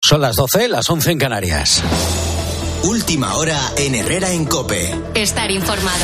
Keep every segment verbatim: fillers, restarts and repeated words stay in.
Son las doce, las once en Canarias. Última hora en Herrera en COPE. Estar informado.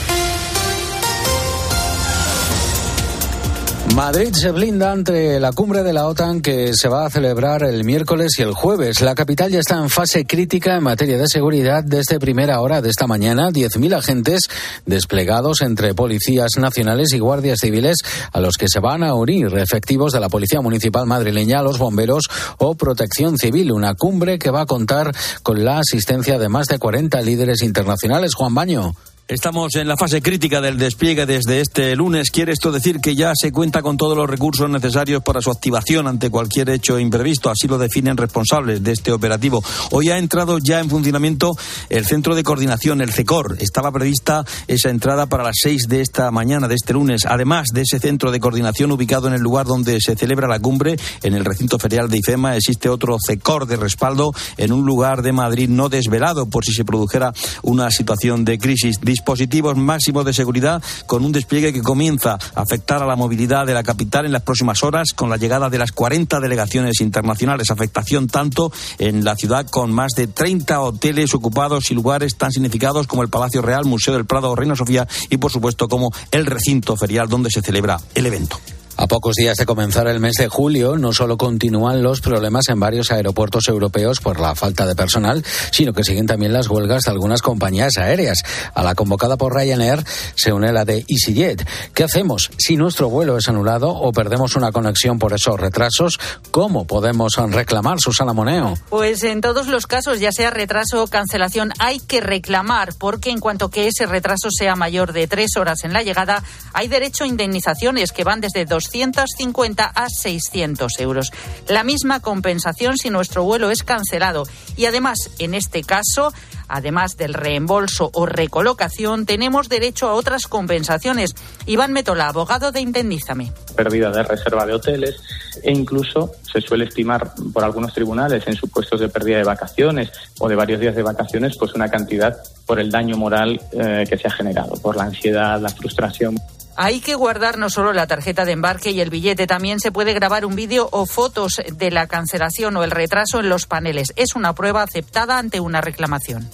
Madrid se blinda ante la cumbre de la OTAN que se va a celebrar el miércoles y el jueves. La capital ya está en fase crítica en materia de seguridad desde primera hora de esta mañana. diez mil agentes desplegados entre policías nacionales y guardias civiles a los que se van a unir efectivos de la Policía Municipal madrileña, los bomberos o Protección Civil. Una cumbre que va a contar con la asistencia de más de cuarenta líderes internacionales. Juan Baño. Estamos en la fase crítica del despliegue desde este lunes. Quiere esto decir que ya se cuenta con todos los recursos necesarios para su activación ante cualquier hecho imprevisto. Así lo definen responsables de este operativo. Hoy ha entrado ya en funcionamiento el Centro de Coordinación, el CECOR. Estaba prevista esa entrada para las seis de esta mañana, de este lunes. Además de ese centro de coordinación ubicado en el lugar donde se celebra la cumbre, en el recinto ferial de IFEMA, existe otro CECOR de respaldo en un lugar de Madrid no desvelado por si se produjera una situación de crisis. Dispositivos máximos de seguridad con un despliegue que comienza a afectar a la movilidad de la capital en las próximas horas con la llegada de las cuarenta delegaciones internacionales. Afectación tanto en la ciudad con más de treinta hoteles ocupados y lugares tan significados como el Palacio Real, Museo del Prado o Reina Sofía y por supuesto como el recinto ferial donde se celebra el evento. A pocos días de comenzar el mes de julio, no solo continúan los problemas en varios aeropuertos europeos por la falta de personal, sino que siguen también las huelgas de algunas compañías aéreas. A la convocada por Ryanair se une la de EasyJet. ¿Qué hacemos si nuestro vuelo es anulado o perdemos una conexión por esos retrasos? ¿Cómo podemos reclamar, Susana Moneo? Pues en todos los casos, ya sea retraso o cancelación, hay que reclamar, porque en cuanto que ese retraso sea mayor de tres horas en la llegada, hay derecho a indemnizaciones que van desde doscientos cincuenta a seiscientos euros. La misma compensación si nuestro vuelo es cancelado. Y además, en este caso, además del reembolso o recolocación, tenemos derecho a otras compensaciones. Iván Metola, abogado de Indemnízame. Pérdida de reserva de hoteles e incluso se suele estimar por algunos tribunales en supuestos de pérdida de vacaciones o de varios días de vacaciones, pues una cantidad por el daño moral eh, que se ha generado, por la ansiedad, la frustración. Hay que guardar no solo la tarjeta de embarque y el billete, también se puede grabar un vídeo o fotos de la cancelación o el retraso en los paneles. Es una prueba aceptada ante una reclamación.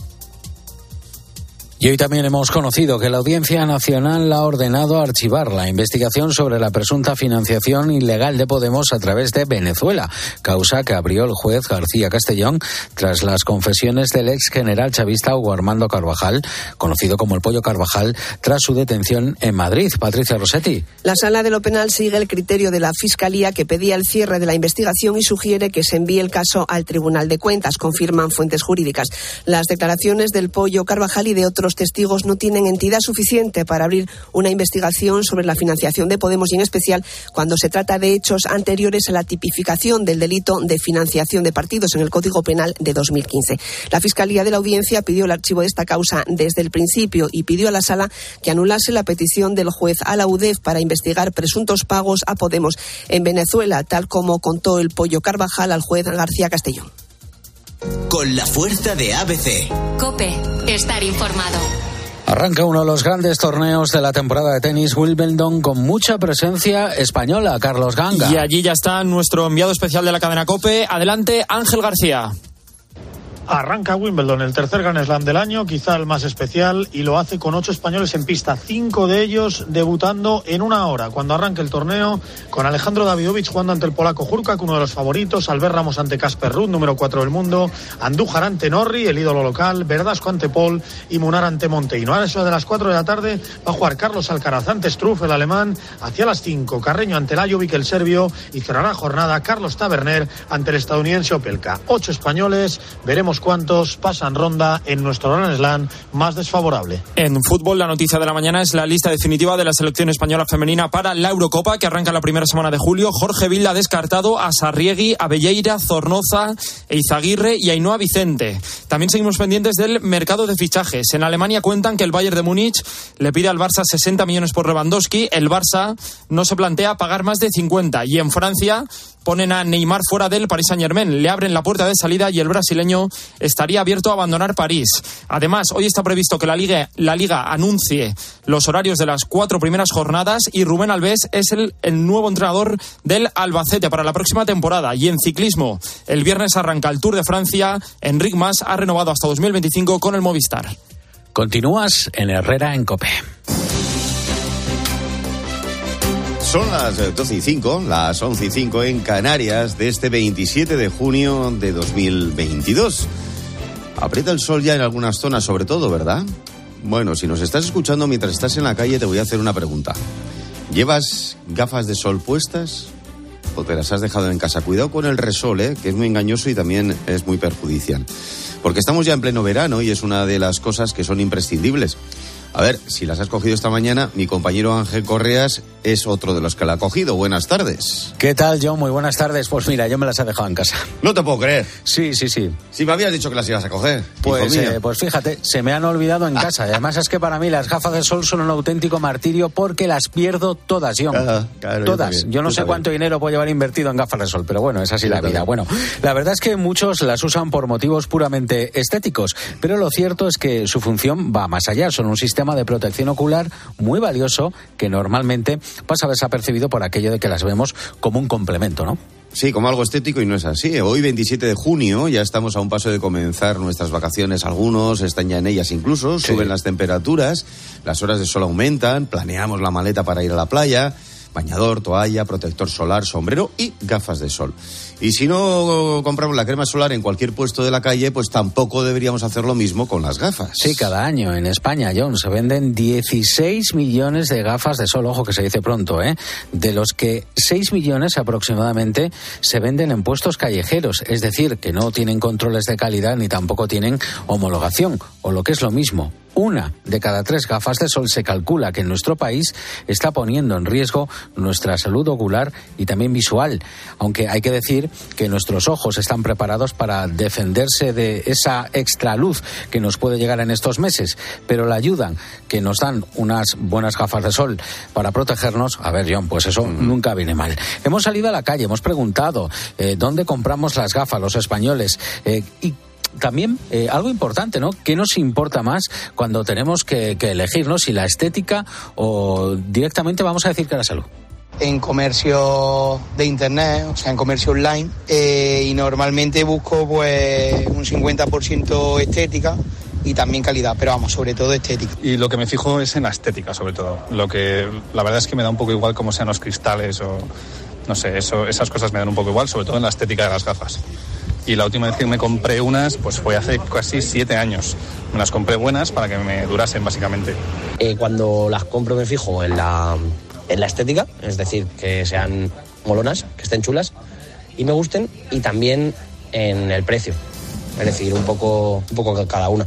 Y hoy también hemos conocido que la Audiencia Nacional ha ordenado archivar la investigación sobre la presunta financiación ilegal de Podemos a través de Venezuela, causa que abrió el juez García Castellón tras las confesiones del ex general chavista Hugo Armando Carvajal, conocido como el Pollo Carvajal, tras su detención en Madrid. Patricia Rossetti. La Sala de lo Penal sigue el criterio de la Fiscalía, que pedía el cierre de la investigación y sugiere que se envíe el caso al Tribunal de Cuentas, confirman fuentes jurídicas. Las declaraciones del Pollo Carvajal y de otros testigos no tienen entidad suficiente para abrir una investigación sobre la financiación de Podemos y en especial cuando se trata de hechos anteriores a la tipificación del delito de financiación de partidos en el Código Penal de dos mil quince. La Fiscalía de la Audiencia pidió el archivo de esta causa desde el principio y pidió a la Sala que anulase la petición del juez a la U D E F para investigar presuntos pagos a Podemos en Venezuela, tal como contó el Pollo Carvajal al juez García Castellón. Con la fuerza de A B C. COPE, estar informado. Arranca uno de los grandes torneos de la temporada de tenis, Wimbledon, con mucha presencia española, Carlos Ganga. Y allí ya está nuestro enviado especial de la cadena COPE. Adelante, Ángel García. Arranca Wimbledon, el tercer Grand Slam del año, quizá el más especial, y lo hace con ocho españoles en pista, cinco de ellos debutando en una hora. Cuando arranque el torneo, con Alejandro Davidovich jugando ante el polaco Hurkacz, uno de los favoritos, Albert Ramos ante Casper Ruud, número cuatro del mundo, Andújar ante Norrie, el ídolo local, Verdasco ante Paul y Munar ante Monteiro. A eso de las cuatro de la tarde va a jugar Carlos Alcaraz ante Struff, el alemán, hacia las cinco, Carreño ante Lajovic, el serbio, y cerrará jornada Carlos Taberner ante el estadounidense Opelka. Ocho españoles, veremos cuántos pasan ronda en nuestro Grand Slam más desfavorable. En fútbol, la noticia de la mañana es la lista definitiva de la selección española femenina para la Eurocopa, que arranca la primera semana de julio. Jorge Vilda ha descartado a Sarriegui, a Belleira, Zornoza, Eizaguirre y Ainhoa Vicente. También seguimos pendientes del mercado de fichajes. En Alemania cuentan que el Bayern de Múnich le pide al Barça sesenta millones por Lewandowski. El Barça no se plantea pagar más de cincuenta. Y en Francia ponen a Neymar fuera del Paris Saint-Germain, le abren la puerta de salida y el brasileño estaría abierto a abandonar París. Además, hoy está previsto que la Liga, la Liga anuncie los horarios de las cuatro primeras jornadas y Rubén Alves es el, el nuevo entrenador del Albacete para la próxima temporada. Y en ciclismo, el viernes arranca el Tour de Francia. Enric Mas ha renovado hasta dos mil veinticinco con el Movistar. Continúas en Herrera en COPE. Son las doce y cinco, las once y cinco en Canarias de este veintisiete de junio de dos mil veintidós. Aprieta el sol ya en algunas zonas, sobre todo, ¿verdad? Bueno, si nos estás escuchando mientras estás en la calle, te voy a hacer una pregunta. ¿Llevas gafas de sol puestas o te las has dejado en casa? Cuidado con el resol, ¿eh? Que es muy engañoso y también es muy perjudicial. Porque estamos ya en pleno verano y es una de las cosas que son imprescindibles. A ver, si las has cogido esta mañana, mi compañero Ángel Correas es otro de los que la ha cogido. Buenas tardes. ¿Qué tal, John? Muy buenas tardes. Pues mira, yo me las he dejado en casa. No te puedo creer. Sí, sí, sí. Si me habías dicho que las ibas a coger. Pues, eh, pues fíjate, se me han olvidado en casa. Y además es que para mí las gafas de sol son un auténtico martirio porque las pierdo todas, John. Ah, claro, todas. Yo, yo no sé también. Cuánto dinero puedo llevar invertido en gafas de sol, pero bueno, es así yo la también. Vida. Bueno, la verdad es que muchos las usan por motivos puramente estéticos, pero lo cierto es que su función va más allá. Son un sistema de protección ocular muy valioso que normalmente pasa desapercibido por aquello de que las vemos como un complemento, ¿no? Sí, como algo estético y no es así. Hoy, veintisiete de junio, ya estamos a un paso de comenzar nuestras vacaciones. Algunos están ya en ellas incluso, sí. Suben las temperaturas, las horas de sol aumentan, planeamos la maleta para ir a la playa, bañador, toalla, protector solar, sombrero y gafas de sol. Y si no compramos la crema solar en cualquier puesto de la calle, pues tampoco deberíamos hacer lo mismo con las gafas. Sí, cada año en España, John, se venden dieciséis millones de gafas de sol, ojo que se dice pronto, ¿eh? De los que seis millones aproximadamente se venden en puestos callejeros, es decir, que no tienen controles de calidad ni tampoco tienen homologación, o lo que es lo mismo. Una de cada tres gafas de sol se calcula que en nuestro país está poniendo en riesgo nuestra salud ocular y también visual, aunque hay que decir que nuestros ojos están preparados para defenderse de esa extra luz que nos puede llegar en estos meses, pero la ayuda que nos dan unas buenas gafas de sol para protegernos, a ver, John, pues eso mm. nunca viene mal. Hemos salido a la calle, hemos preguntado eh, dónde compramos las gafas los españoles eh, y también eh, algo importante, ¿no? ¿Qué nos importa más cuando tenemos que, que elegirnos, si la estética o directamente vamos a decir que la salud? En comercio de internet, o sea, en comercio online, eh, y normalmente busco pues un cincuenta por ciento estética y también calidad, pero vamos, sobre todo estética. Y lo que me fijo es en la estética, sobre todo. Lo que la verdad es que me da un poco igual cómo sean los cristales o no sé, eso, esas cosas me dan un poco igual, sobre todo en la estética de las gafas. Y la última vez que me compré unas, pues fue hace casi siete años. Me las compré buenas para que me durasen, básicamente. Eh, cuando las compro me fijo en la, en la estética, es decir, que sean molonas, que estén chulas y me gusten, y también en el precio, es decir, un poco, un poco cada una.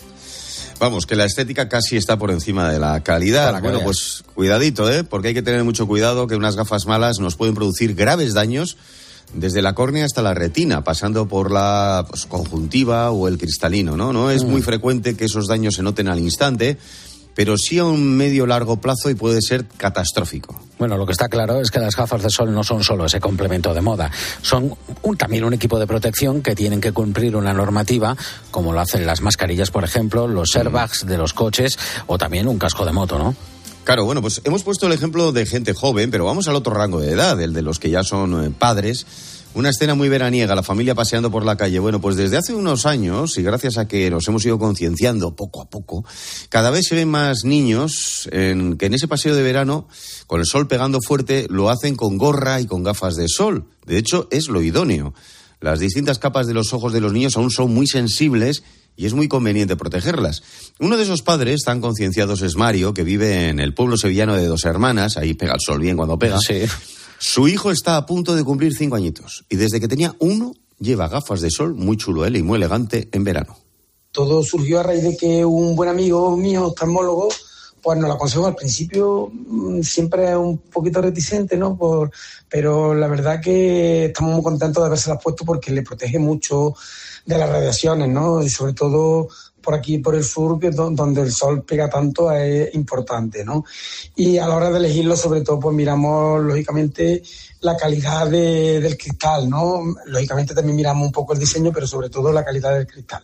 Vamos, que la estética casi está por encima de la calidad. Bueno, pues cuidadito, ¿eh? Porque hay que tener mucho cuidado, que unas gafas malas nos pueden producir graves daños desde la córnea hasta la retina, pasando por la pues, conjuntiva o el cristalino, ¿no? No es mm. muy frecuente que esos daños se noten al instante, pero sí a un medio largo plazo y puede ser catastrófico. Bueno, lo que está claro es que las gafas de sol no son solo ese complemento de moda, son un, también un equipo de protección que tienen que cumplir una normativa, como lo hacen las mascarillas, por ejemplo, los airbags mm. de los coches o también un casco de moto, ¿no? Claro, bueno, pues hemos puesto el ejemplo de gente joven, pero vamos al otro rango de edad, el de los que ya son eh, padres. Una escena muy veraniega, la familia paseando por la calle. Bueno, pues desde hace unos años, y gracias a que nos hemos ido concienciando poco a poco, cada vez se ven más niños en, que en ese paseo de verano, con el sol pegando fuerte, lo hacen con gorra y con gafas de sol. De hecho, es lo idóneo. Las distintas capas de los ojos de los niños aún son muy sensibles y es muy conveniente protegerlas. Uno de esos padres tan concienciados es Mario, que vive en el pueblo sevillano de Dos Hermanas. Ahí pega el sol bien cuando pega. Sí. Su hijo está a punto de cumplir cinco añitos y desde que tenía uno lleva gafas de sol, muy chulo él y muy elegante, en verano. Todo surgió a raíz de que un buen amigo mío, oftalmólogo, pues nos lo aconsejó. Al principio siempre un poquito reticente, ¿no? Por, pero la verdad que estamos muy contentos de habérselas puesto porque le protege mucho de las radiaciones, ¿no? Y sobre todo por aquí, por el sur, que donde el sol pega tanto, es importante, ¿no? Y a la hora de elegirlo, sobre todo, pues miramos, lógicamente, la calidad de, del cristal, ¿no? Lógicamente también miramos un poco el diseño, pero sobre todo la calidad del cristal.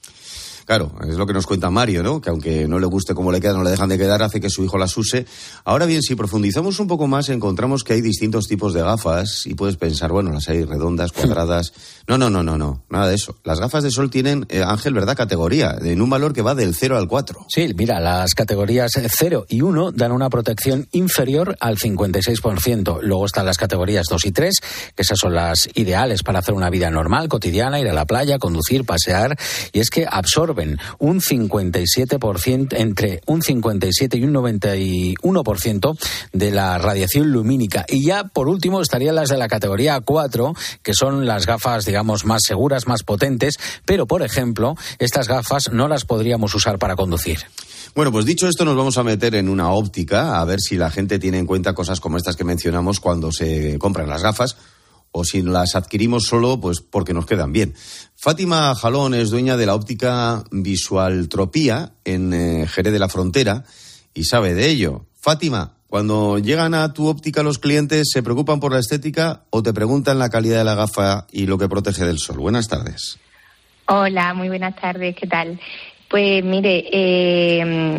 Claro, es lo que nos cuenta Mario, ¿no? Que aunque no le guste cómo le queda, no le dejan de quedar, hace que su hijo las use. Ahora bien, si profundizamos un poco más, encontramos que hay distintos tipos de gafas y puedes pensar, bueno, las hay redondas, cuadradas. No, no, no, no, no, nada de eso. Las gafas de sol tienen, eh, Ángel, ¿verdad?, categoría, en un valor que va del cero al cuatro. Sí, mira, las categorías cero y uno dan una protección inferior al cincuenta y seis por ciento. Luego están las categorías dos y tres, que esas son las ideales para hacer una vida normal, cotidiana, ir a la playa, conducir, pasear, y es que absorben un cincuenta y siete por ciento, entre un cincuenta y siete y un noventa y uno por ciento de la radiación lumínica. Y ya, por último, estarían las de la categoría cuatro, que son las gafas, digamos, más seguras, más potentes, pero, por ejemplo, estas gafas no las podríamos usar para conducir. Bueno, pues dicho esto, nos vamos a meter en una óptica a ver si la gente tiene en cuenta cosas como estas que mencionamos cuando se compran las gafas, o si las adquirimos solo pues porque nos quedan bien. Fátima Jalón es dueña de la óptica Visualtropía en eh, Jerez de la Frontera y sabe de ello. Fátima, cuando llegan a tu óptica los clientes, ¿se preocupan por la estética o te preguntan la calidad de la gafa y lo que protege del sol? Buenas tardes. Hola, muy buenas tardes, ¿qué tal? Pues mire, eh...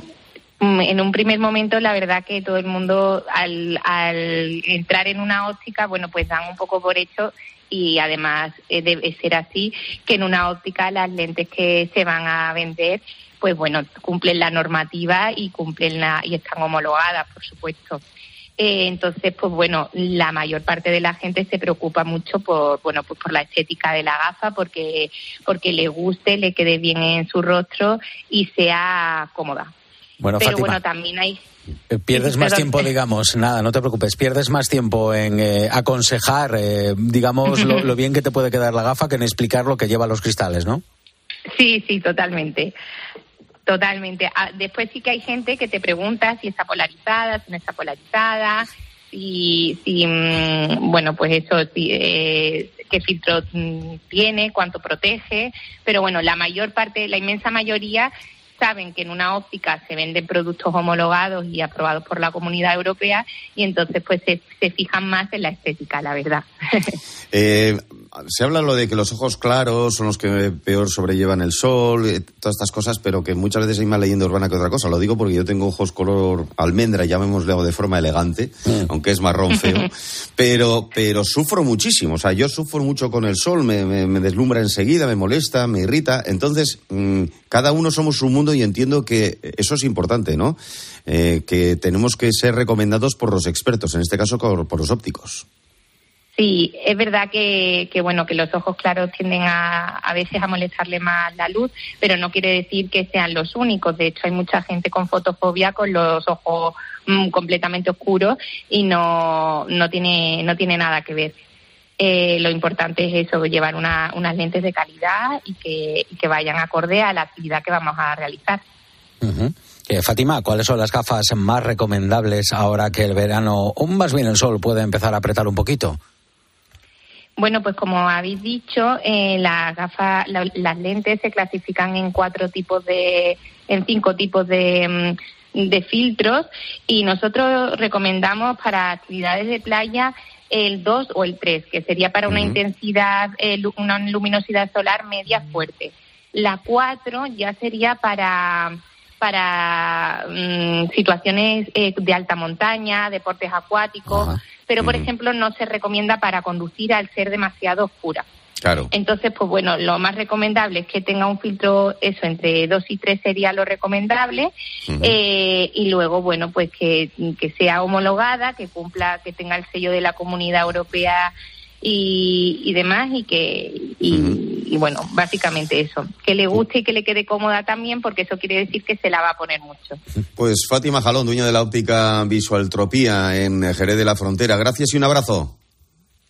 en un primer momento, la verdad que todo el mundo, al, al entrar en una óptica, bueno, pues dan un poco por hecho, y además eh, debe ser así, que en una óptica las lentes que se van a vender, pues bueno, cumplen la normativa y cumplen la, y están homologadas, por supuesto. Eh, entonces, pues bueno, la mayor parte de la gente se preocupa mucho por, bueno, pues por la estética de la gafa, porque, porque le guste, le quede bien en su rostro y sea cómoda. Bueno, pero Fátima, bueno, también hay... pierdes más tiempo, digamos, nada, no te preocupes, pierdes más tiempo en eh, aconsejar, eh, digamos, lo, lo bien que te puede quedar la gafa que en explicar lo que lleva los cristales, ¿no? Sí, sí, totalmente. Totalmente. Después sí que hay gente que te pregunta si está polarizada, si no está polarizada, si, si bueno, pues eso, si, eh, qué filtro tiene, cuánto protege, pero bueno, la mayor parte, la inmensa mayoría saben que en una óptica se venden productos homologados y aprobados por la Comunidad Europea, y entonces pues se, se fijan más en la estética, la verdad. Eh, se habla lo de que los ojos claros son los que peor sobrellevan el sol, eh, todas estas cosas, pero que muchas veces hay más leyenda urbana que otra cosa. Lo digo porque yo tengo ojos color almendra, llamémosle de forma elegante, mm. aunque es marrón feo, pero pero sufro muchísimo. O sea, yo sufro mucho con el sol, me, me, me deslumbra enseguida, me molesta, me irrita. Entonces, mmm, cada uno somos un mundo y entiendo que eso es importante, ¿no? Eh, que tenemos que ser recomendados por los expertos, en este caso por, por los ópticos. Sí, es verdad que, que bueno, que los ojos claros tienden a, a veces a molestarle más la luz, pero no quiere decir que sean los únicos. De hecho, hay mucha gente con fotofobia con los ojos mmm, completamente oscuros y no, no tiene, no tiene nada que ver. Eh, lo importante es eso, llevar una, unas lentes de calidad y que, y que vayan acorde a la actividad que vamos a realizar. Uh-huh. Eh, Fátima, ¿cuáles son las gafas más recomendables ahora que el verano, o más bien el sol, puede empezar a apretar un poquito? Bueno, pues como habéis dicho, eh, las gafas, la, las lentes se clasifican en cuatro tipos de, en cinco tipos de, de filtros, y nosotros recomendamos para actividades de playa el dos o el tres, que sería para una uh-huh. intensidad, eh, una luminosidad solar media fuerte. La cuatro ya sería para para um, situaciones eh, de alta montaña, deportes acuáticos, uh-huh. pero por uh-huh. ejemplo no se recomienda para conducir al ser demasiado oscura. Claro. Entonces, pues bueno, lo más recomendable es que tenga un filtro, eso, entre dos y tres sería lo recomendable, uh-huh. eh, y luego, bueno, pues que, que sea homologada, que cumpla, que tenga el sello de la Comunidad Europea y, y demás, y que, y, uh-huh. y bueno, básicamente eso, que le guste y que le quede cómoda también, porque eso quiere decir que se la va a poner mucho. Pues Fátima Jalón, dueña de la óptica Visualtropía en Jerez de la Frontera, gracias y un abrazo.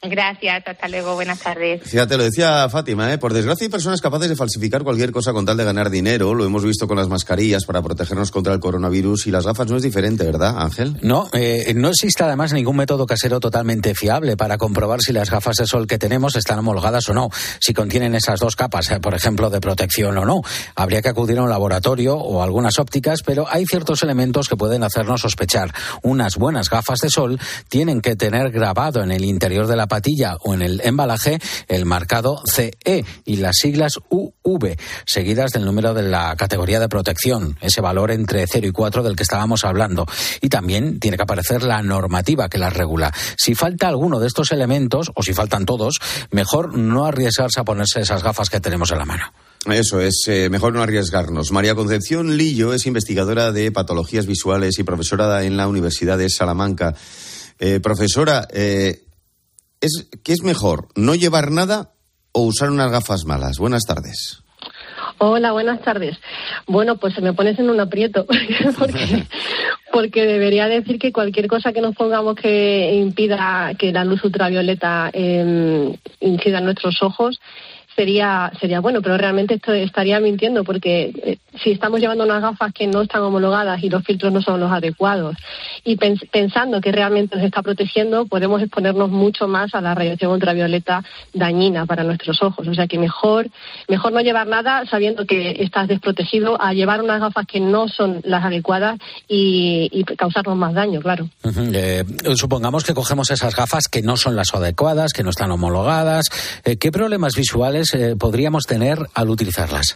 Gracias, hasta luego, buenas tardes. Fíjate, lo decía Fátima, ¿eh? Por desgracia hay personas capaces de falsificar cualquier cosa con tal de ganar dinero. Lo hemos visto con las mascarillas para protegernos contra el coronavirus, y las gafas no es diferente, ¿verdad, Ángel? No, eh, no existe además ningún método casero totalmente fiable para comprobar si las gafas de sol que tenemos están homologadas o no, si contienen esas dos capas, eh, por ejemplo, de protección o no. Habría que acudir a un laboratorio o a algunas ópticas, pero hay ciertos elementos que pueden hacernos sospechar. Unas buenas gafas de sol tienen que tener grabado en el interior de la patilla o en el embalaje el marcado C E y las siglas U V, seguidas del número de la categoría de protección, ese valor entre cero y cuatro del que estábamos hablando. Y también tiene que aparecer la normativa que las regula. Si falta alguno de estos elementos, o si faltan todos, mejor no arriesgarse a ponerse esas gafas que tenemos en la mano. Eso es, eh, mejor no arriesgarnos. María Concepción Lillo es investigadora de patologías visuales y profesora en la Universidad de Salamanca. Eh, profesora, eh, ¿es, ¿qué es mejor, no llevar nada o usar unas gafas malas? Buenas tardes. Hola, buenas tardes. Bueno, pues me pones en un aprieto, porque, porque debería decir que cualquier cosa que nos pongamos que impida que la luz ultravioleta eh, incida en nuestros ojos sería sería bueno, pero realmente esto estaría mintiendo, porque eh, si estamos llevando unas gafas que no están homologadas y los filtros no son los adecuados, y pens- pensando que realmente nos está protegiendo, podemos exponernos mucho más a la radiación ultravioleta dañina para nuestros ojos. O sea que mejor mejor no llevar nada sabiendo que estás desprotegido, a llevar unas gafas que no son las adecuadas y, y causarnos más daño, claro. Uh-huh. Eh, supongamos que cogemos esas gafas que no son las adecuadas, que no están homologadas. Eh, ¿Qué problemas visuales Eh, podríamos tener al utilizarlas?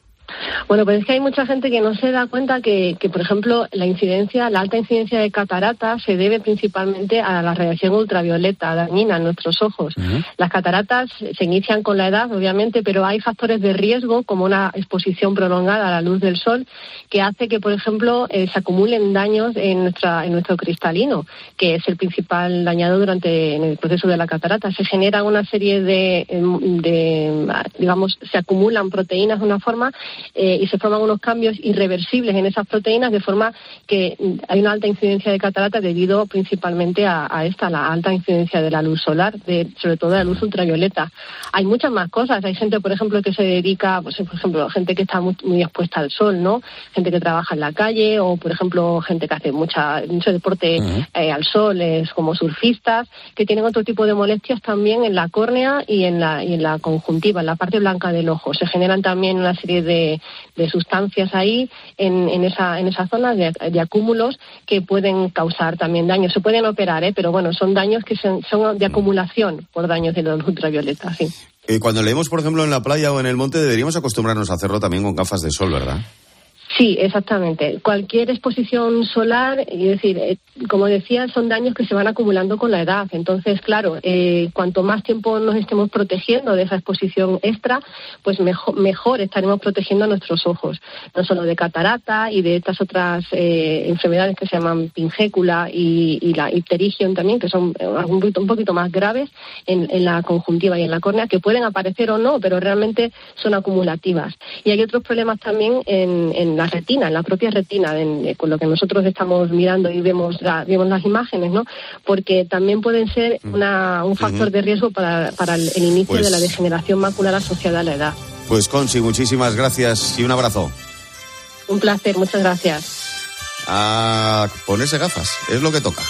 Bueno, pues es que hay mucha gente que no se da cuenta que, que, por ejemplo, la incidencia, la alta incidencia de cataratas se debe principalmente a la radiación ultravioleta dañina en nuestros ojos. Uh-huh. Las cataratas se inician con la edad, obviamente, pero hay factores de riesgo, como una exposición prolongada a la luz del sol, que hace que, por ejemplo, eh, se acumulen daños en nuestra en nuestro cristalino, que es el principal dañado durante en el proceso de la catarata. Se generan una serie de, de digamos, se acumulan proteínas de una forma eh, y se forman unos cambios irreversibles en esas proteínas, de forma que hay una alta incidencia de catarata debido principalmente a, a esta, la alta incidencia de la luz solar, de, sobre todo de la luz ultravioleta. Hay muchas más cosas. Hay gente, por ejemplo, que se dedica, pues, por ejemplo, gente que está muy, muy expuesta al sol, ¿no? Gente que trabaja en la calle, o, por ejemplo, gente que hace mucha, mucho deporte uh-huh. eh, al sol, es como surfistas, que tienen otro tipo de molestias también en la córnea y en la, y en la conjuntiva, en la parte blanca del ojo. Se generan también una serie de, de sustancias ahí en, en esa en esa zona de, de acúmulos que pueden causar también daño. Se pueden operar, ¿eh? Pero bueno, son daños que son, son de acumulación por daños de luz ultravioleta, sí. Eh, cuando leemos, por ejemplo, en la playa o en el monte, deberíamos acostumbrarnos a hacerlo también con gafas de sol, ¿verdad? Sí, exactamente. Cualquier exposición solar, es decir, eh, como decía, son daños que se van acumulando con la edad. Entonces, claro, eh, cuanto más tiempo nos estemos protegiendo de esa exposición extra, pues mejor, mejor estaremos protegiendo a nuestros ojos. No solo de catarata y de estas otras eh, enfermedades que se llaman pingécula y, y la ipterigion también, que son un poquito, un poquito más graves en, en la conjuntiva y en la córnea, que pueden aparecer o no, pero realmente son acumulativas. Y hay otros problemas también en, en la retina, en la propia retina, en, con lo que nosotros estamos mirando y vemos, la, vemos las imágenes, ¿no? Porque también pueden ser una, un factor uh-huh. de riesgo para, para el, el inicio pues, de la degeneración macular asociada a la edad. Pues Conchi, muchísimas gracias y un abrazo. Un placer, muchas gracias. A ponerse gafas, es lo que toca.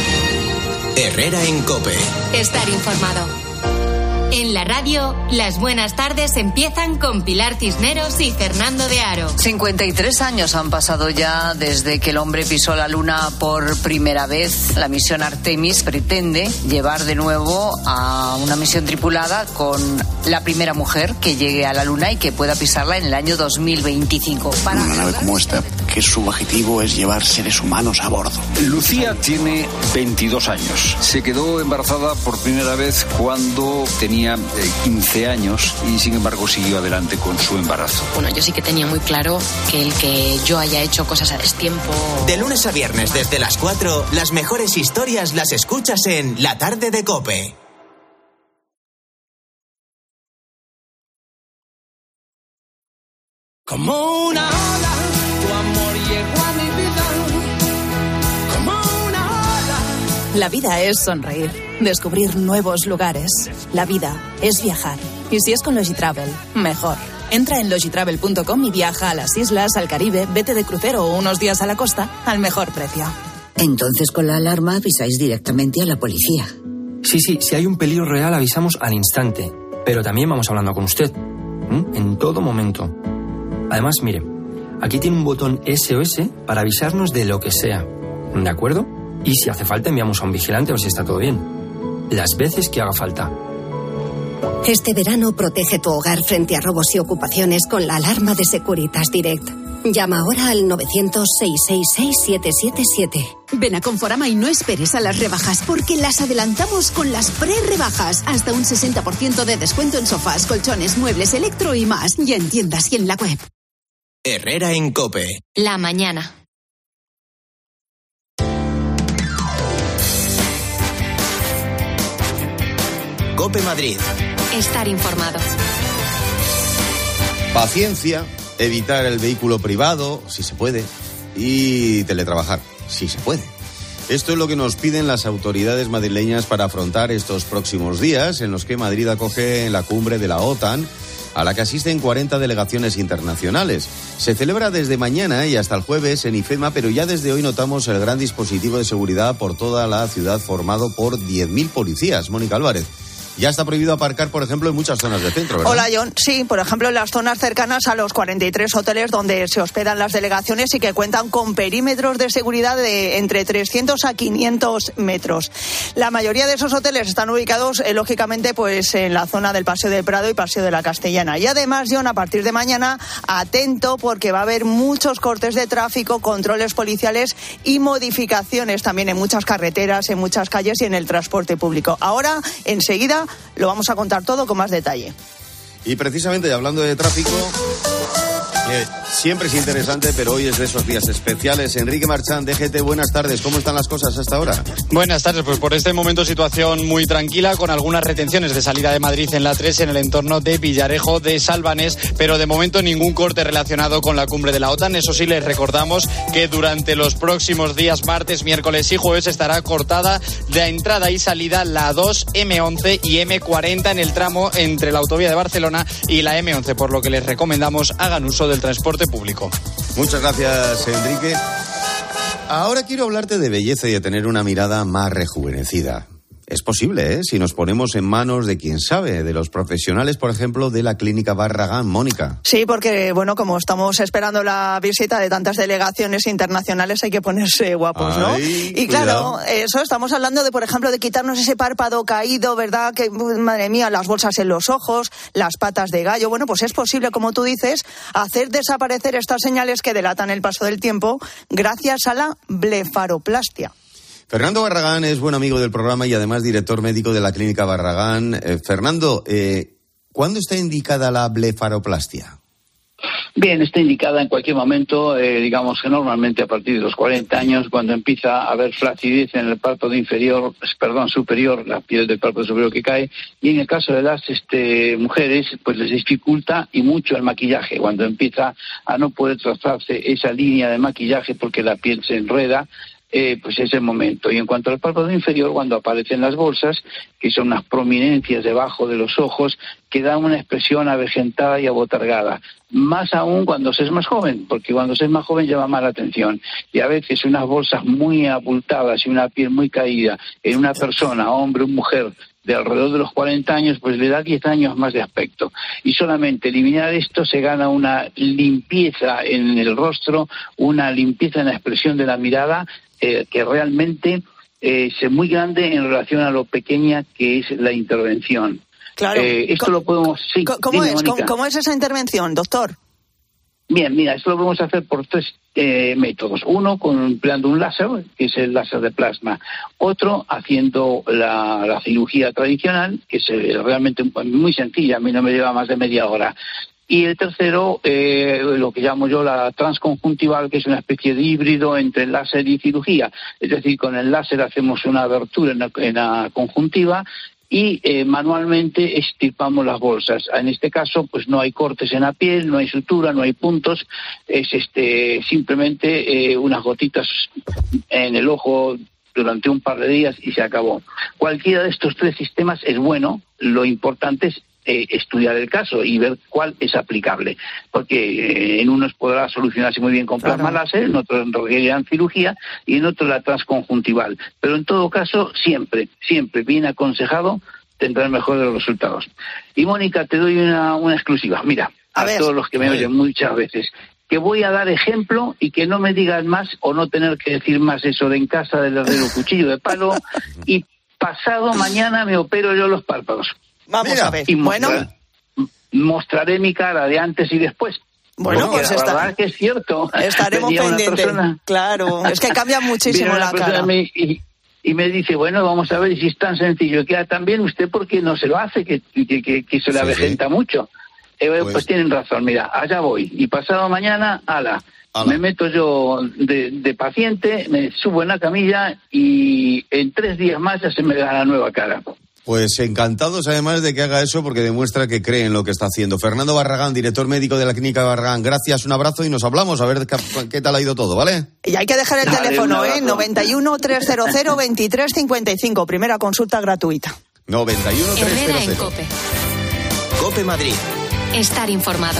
Herrera en COPE. Estar informado. En la radio, las buenas tardes empiezan con Pilar Cisneros y Fernando de Aro. cincuenta y tres años han pasado ya desde que el hombre pisó la luna por primera vez. La misión Artemis pretende llevar de nuevo a una misión tripulada con la primera mujer que llegue a la luna y que pueda pisarla en el año dos mil veinticinco. Para una nave como esta, que su objetivo es llevar seres humanos a bordo. Lucía tiene veintidós años. Se quedó embarazada por primera vez cuando tenía quince años y sin embargo siguió adelante con su embarazo. Bueno, yo sí que tenía muy claro que el que yo haya hecho cosas a destiempo... De lunes a viernes desde las cuatro, las mejores historias las escuchas en La Tarde de COPE. Como una ola, tu amor llegó a mi vida. Como una ola. La vida es sonreír. descubrir nuevos lugares. La vida es viajar. Y si es con Logitravel, mejor. Entra en logitravel punto com y viaja a las islas, al Caribe, vete de crucero o unos días a la costa al mejor precio. Entonces con la alarma avisáis directamente a la policía. Sí, sí, si hay un peligro real avisamos al instante. Pero también vamos hablando con usted. ¿Mm? En todo momento. Además, mire, aquí tiene un botón S O S para avisarnos de lo que sea. ¿De acuerdo? Y si hace falta enviamos a un vigilante a ver si está todo bien. Las veces que haga falta. Este verano protege tu hogar frente a robos y ocupaciones con la alarma de Securitas Direct. Llama ahora al novecientos, seiscientos sesenta y seis, siete siete siete. Ven a Conforama y no esperes a las rebajas, porque las adelantamos con las pre-rebajas. Hasta un sesenta por ciento de descuento en sofás, colchones, muebles, electro y más. Y en tiendas y en la web. Herrera en COPE. La mañana. COPE Madrid. Estar informado. Paciencia, evitar el vehículo privado, si se puede, y teletrabajar, si se puede. Esto es lo que nos piden las autoridades madrileñas para afrontar estos próximos días en los que Madrid acoge la cumbre de la OTAN, a la que asisten cuarenta delegaciones internacionales. Se celebra desde mañana y hasta el jueves en IFEMA, pero ya desde hoy notamos el gran dispositivo de seguridad por toda la ciudad formado por diez mil policías. Mónica Álvarez. Ya está prohibido aparcar, por ejemplo, en muchas zonas de centro, ¿verdad? Hola, John. Sí, por ejemplo, en las zonas cercanas a los cuarenta y tres hoteles donde se hospedan las delegaciones y que cuentan con perímetros de seguridad de entre trescientos a quinientos metros. La mayoría de esos hoteles están ubicados, eh, lógicamente, pues en la zona del Paseo del Prado y Paseo de la Castellana. Y además, John, a partir de mañana, atento porque va a haber muchos cortes de tráfico, controles policiales y modificaciones también en muchas carreteras, en muchas calles y en el transporte público. Ahora, enseguida, lo vamos a contar todo con más detalle. Y precisamente hablando de tráfico, eh, siempre es interesante, pero hoy es de esos días especiales. Enrique Marchán, D G T, buenas tardes. ¿Cómo están las cosas hasta ahora? Buenas tardes, pues por este momento situación muy tranquila, con algunas retenciones de salida de Madrid en la tres en el entorno de Villarejo de Salvanés, pero de momento ningún corte relacionado con la cumbre de la OTAN. Eso sí, les recordamos que durante los próximos días, martes, miércoles y jueves, estará cortada de entrada y salida la dos, eme once y eme cuarenta en el tramo entre la autovía de Barcelona y la eme once, por lo que les recomendamos hagan uso del transporte público. Muchas gracias, Enrique. Ahora quiero hablarte de belleza y de tener una mirada más rejuvenecida. Es posible, ¿eh? Si nos ponemos en manos de quien sabe, de los profesionales, por ejemplo, de la Clínica Barragán. Mónica. Sí, porque, bueno, como estamos esperando la visita de tantas delegaciones internacionales, hay que ponerse guapos, ¿no? Ay, y claro, cuidado. eso, estamos hablando de, por ejemplo, de quitarnos ese párpado caído, ¿verdad? Que, madre mía, las bolsas en los ojos, las patas de gallo. Bueno, pues es posible, como tú dices, hacer desaparecer estas señales que delatan el paso del tiempo gracias a la blefaroplastia. Fernando Barragán es buen amigo del programa y además director médico de la Clínica Barragán. Eh, Fernando, eh, ¿cuándo está indicada la blefaroplastia? Bien, está indicada en cualquier momento, eh, digamos que normalmente a partir de los cuarenta años, cuando empieza a haber flacidez en el párpado inferior, perdón, superior, la piel del párpado superior que cae, y en el caso de las este, mujeres, pues les dificulta y mucho el maquillaje, cuando empieza a no poder trazarse esa línea de maquillaje porque la piel se enreda. Eh, pues es el momento. Y en cuanto al párpado inferior, cuando aparecen las bolsas, que son unas prominencias debajo de los ojos, que dan una expresión avejentada y abotargada. Más aún cuando se es más joven, porque cuando se es más joven llama más la atención. Y a veces unas bolsas muy abultadas y una piel muy caída en una persona, hombre o mujer, de alrededor de los cuarenta años, pues le da diez años más de aspecto. Y solamente eliminar esto se gana una limpieza en el rostro, una limpieza en la expresión de la mirada, eh, que realmente eh, es muy grande en relación a lo pequeña que es la intervención. Claro. Eh, esto lo podemos... Sí, ¿Cómo, dime, es, ¿cómo, Mónica. ¿Cómo es esa intervención, doctor? Bien, mira, esto lo podemos hacer por tres eh, métodos. Uno, con, empleando un láser, que es el láser de plasma. Otro, haciendo la, la cirugía tradicional, que es eh, realmente muy sencilla, a mí no me lleva más de media hora. Y el tercero, eh, lo que llamo yo la transconjuntival, que es una especie de híbrido entre láser y cirugía. Es decir, con el láser hacemos una abertura en la, en la conjuntiva y eh, manualmente extirpamos las bolsas. En este caso, pues no hay cortes en la piel, no hay sutura, no hay puntos, es este simplemente eh, unas gotitas en el ojo durante un par de días y se acabó. Cualquiera de estos tres sistemas es bueno, lo importante es eh, estudiar el caso y ver cuál es aplicable, porque eh, en unos podrá solucionarse muy bien con plasma claro. láser, en otros requerirán cirugía y en otros la transconjuntival, pero en todo caso siempre, siempre bien aconsejado tendrán mejores resultados. Y Mónica, te doy una, una exclusiva, mira, a, a todos los que me oyen muchas veces, que voy a dar ejemplo y que no me digan más o no tener que decir más eso de en casa del herrero cuchillo de palo y pasado mañana me opero yo los párpados. Vamos Mira, a ver. Y mostrar, bueno. mostraré mi cara de antes y después. Bueno, Porque pues la está, verdad que es cierto. Estaremos pendientes. Claro, es que cambia muchísimo la cara. Me, y, y me dice, bueno, vamos a ver si es tan sencillo y queda tan bien usted porque no se lo hace, que, que, que, que se le sí, avejenta sí. mucho. Eh, pues, pues tienen razón, mira, allá voy. Y pasado mañana, ala, ala. me meto yo de, de paciente, me subo en la camilla y en tres días más ya se me da la nueva cara. Pues encantados además de que haga eso porque demuestra que cree en lo que está haciendo. Fernando Barragán, director médico de la Clínica Barragán, gracias, un abrazo y nos hablamos a ver qué, qué tal ha ido todo, ¿vale? Y hay que dejar el Dale, teléfono, ¿eh? noventa y uno, trescientos, veintitrés cincuenta y cinco, primera consulta gratuita. noventa y uno, trescientos. Herrera en COPE. COPE Madrid. Estar informado.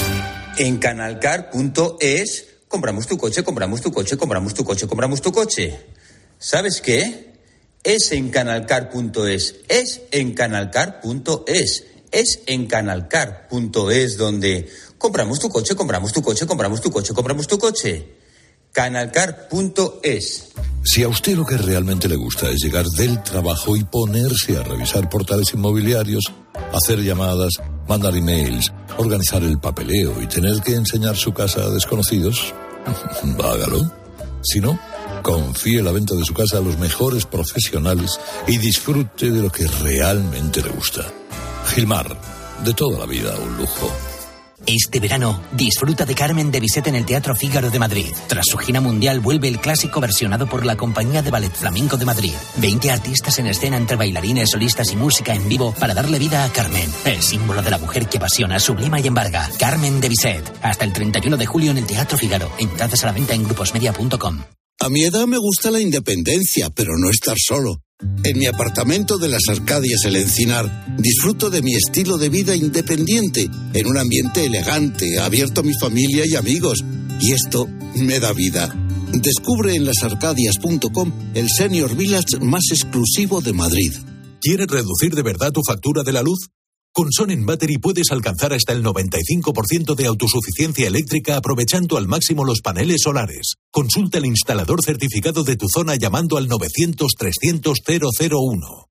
En canalcar punto es compramos tu coche, compramos tu coche, compramos tu coche, compramos tu coche. ¿Sabes qué? Es en canalcar punto es, es en canalcar punto es, es en canalcar punto es donde compramos tu coche, compramos tu coche, compramos tu coche, compramos tu coche. canalcar punto es. Si a usted lo que realmente le gusta es llegar del trabajo y ponerse a revisar portales inmobiliarios, hacer llamadas, mandar emails, organizar el papeleo y tener que enseñar su casa a desconocidos, hágalo. Si no, confíe la venta de su casa a los mejores profesionales y disfrute de lo que realmente le gusta. Gilmar, de toda la vida un lujo. Este verano, disfruta de Carmen de Bizet en el Teatro Fígaro de Madrid. Tras su gira mundial, vuelve el clásico versionado por la Compañía de Ballet Flamenco de Madrid. veinte artistas en escena entre bailarines, solistas y música en vivo para darle vida a Carmen, el símbolo de la mujer que apasiona, sublima y embarga. Carmen de Bizet. Hasta el treinta y uno de julio en el Teatro Fígaro. Entradas a la venta en gruposmedia punto com. A mi edad me gusta la independencia, pero no estar solo. En mi apartamento de las Arcadias El Encinar, disfruto de mi estilo de vida independiente, en un ambiente elegante, abierto a mi familia y amigos. Y esto me da vida. Descubre en las arcadias punto com el Senior Village más exclusivo de Madrid. ¿Quieres reducir de verdad tu factura de la luz? Con Sonnen Battery puedes alcanzar hasta el noventa y cinco por ciento de autosuficiencia eléctrica aprovechando al máximo los paneles solares. Consulta el instalador certificado de tu zona llamando al novecientos, trescientos, cero cero uno.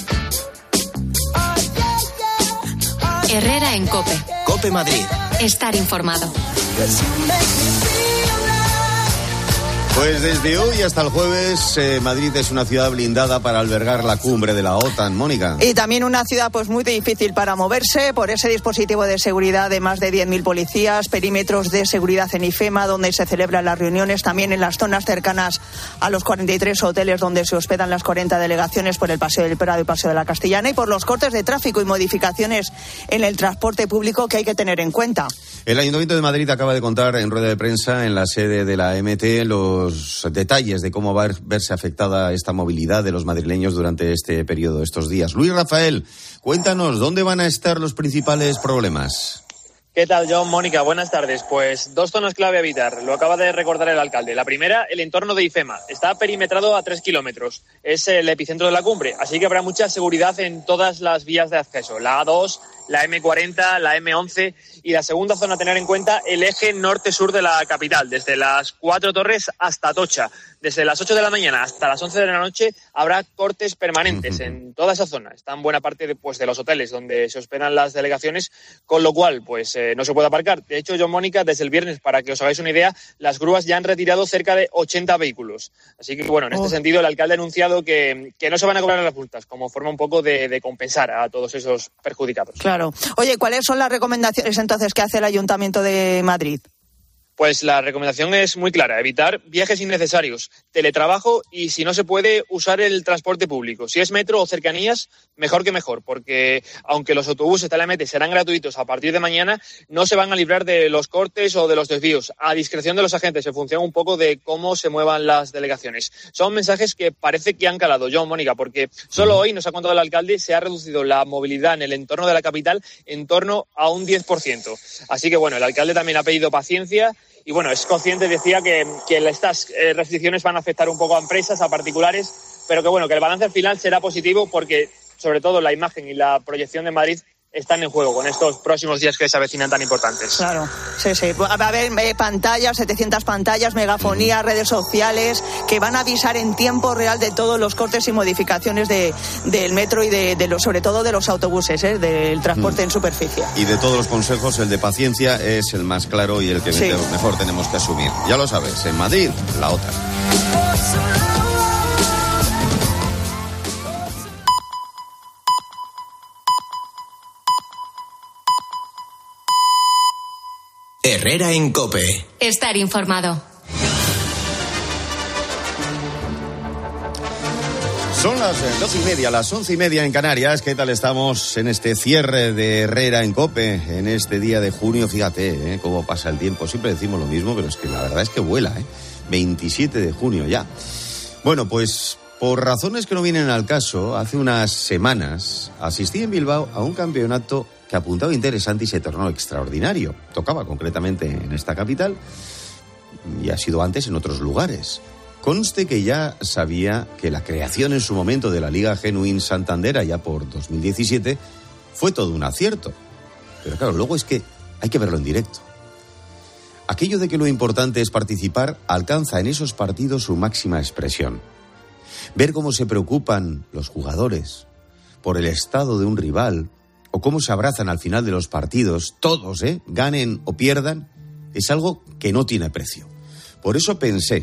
Herrera en COPE. COPE Madrid. Estar informado. Pues desde hoy hasta el jueves, eh, Madrid es una ciudad blindada para albergar la cumbre de la OTAN. Mónica. Y también una ciudad pues muy difícil para moverse por ese dispositivo de seguridad de más de diez mil policías, perímetros de seguridad en IFEMA, donde se celebran las reuniones, también en las zonas cercanas a los cuarenta y tres hoteles donde se hospedan las cuarenta delegaciones, por el Paseo del Prado y Paseo de la Castellana, y por los cortes de tráfico y modificaciones en el transporte público que hay que tener en cuenta. El Ayuntamiento de Madrid acaba de contar en rueda de prensa en la sede de la M T los detalles de cómo va a verse afectada esta movilidad de los madrileños durante este periodo, estos días. Luis Rafael, cuéntanos, ¿dónde van a estar los principales problemas? ¿Qué tal, John? Mónica, buenas tardes. Pues dos zonas clave a evitar, lo acaba de recordar el alcalde. La primera, el entorno de IFEMA. Está perimetrado a tres kilómetros. Es el epicentro de la cumbre, así que habrá mucha seguridad en todas las vías de acceso. La A dos, la eme cuarenta, la eme once y la segunda zona a tener en cuenta, el eje norte-sur de la capital, desde las Cuatro Torres hasta Atocha. Desde las ocho de la mañana hasta las once de la noche habrá cortes permanentes en toda esa zona. Está en buena parte de, pues, de los hoteles donde se hospedan las delegaciones, con lo cual pues eh, no se puede aparcar. De hecho, John, Mónica, desde el viernes, para que os hagáis una idea, las grúas ya han retirado cerca de ochenta vehículos. Así que, bueno, en este oh. sentido, el alcalde ha anunciado que, que no se van a cobrar las multas, como forma un poco de, de compensar a todos esos perjudicados. Claro. Oye, ¿cuáles son las recomendaciones entonces que hace el Ayuntamiento de Madrid? Pues la recomendación es muy clara, evitar viajes innecesarios, teletrabajo y, si no se puede, usar el transporte público. Si es metro o cercanías, mejor que mejor, porque aunque los autobuses de la M T serán gratuitos a partir de mañana, no se van a librar de los cortes o de los desvíos, a discreción de los agentes, en función un poco de cómo se muevan las delegaciones. Son mensajes que parece que han calado, John, Mónica, porque solo hoy, nos ha contado el alcalde, se ha reducido la movilidad en el entorno de la capital en torno a un diez por ciento. Así que, bueno, el alcalde también ha pedido paciencia. Y bueno, es consciente, decía, que, que estas eh, restricciones van a afectar un poco a empresas, a particulares, pero que bueno, que el balance al final será positivo porque sobre todo la imagen y la proyección de Madrid están en juego con estos próximos días que se avecinan tan importantes. Claro, sí, sí. Va a haber eh, pantallas, setecientas pantallas, megafonía, redes sociales, que van a avisar en tiempo real de todos los cortes y modificaciones de, del metro y de, de los, sobre todo de los autobuses, ¿eh? Del transporte mm. en superficie. Y de todos los consejos, el de paciencia es el más claro y el que sí. mejor tenemos que asumir. Ya lo sabes, en Madrid, la OTAN. Herrera en COPE. Estar informado. Son las doce y media, las once y media en Canarias. ¿Qué tal estamos en este cierre de Herrera en COPE? En este día de junio, fíjate ¿eh? cómo pasa el tiempo. Siempre decimos lo mismo, pero es que la verdad es que vuela, ¿eh? veintisiete de junio ya. Bueno, pues por razones que no vienen al caso, hace unas semanas asistí en Bilbao a un campeonato que apuntaba interesante y se tornó extraordinario. Tocaba concretamente en esta capital y ha sido antes en otros lugares. Conste que ya sabía que la creación en su momento de la Liga Genuín Santander, allá por dos mil diecisiete, fue todo un acierto. Pero claro, luego es que hay que verlo en directo. Aquello de que lo importante es participar alcanza en esos partidos su máxima expresión. Ver cómo se preocupan los jugadores por el estado de un rival, o cómo se abrazan al final de los partidos, todos, ¿eh? ganen o pierdan, es algo que no tiene precio. Por eso pensé,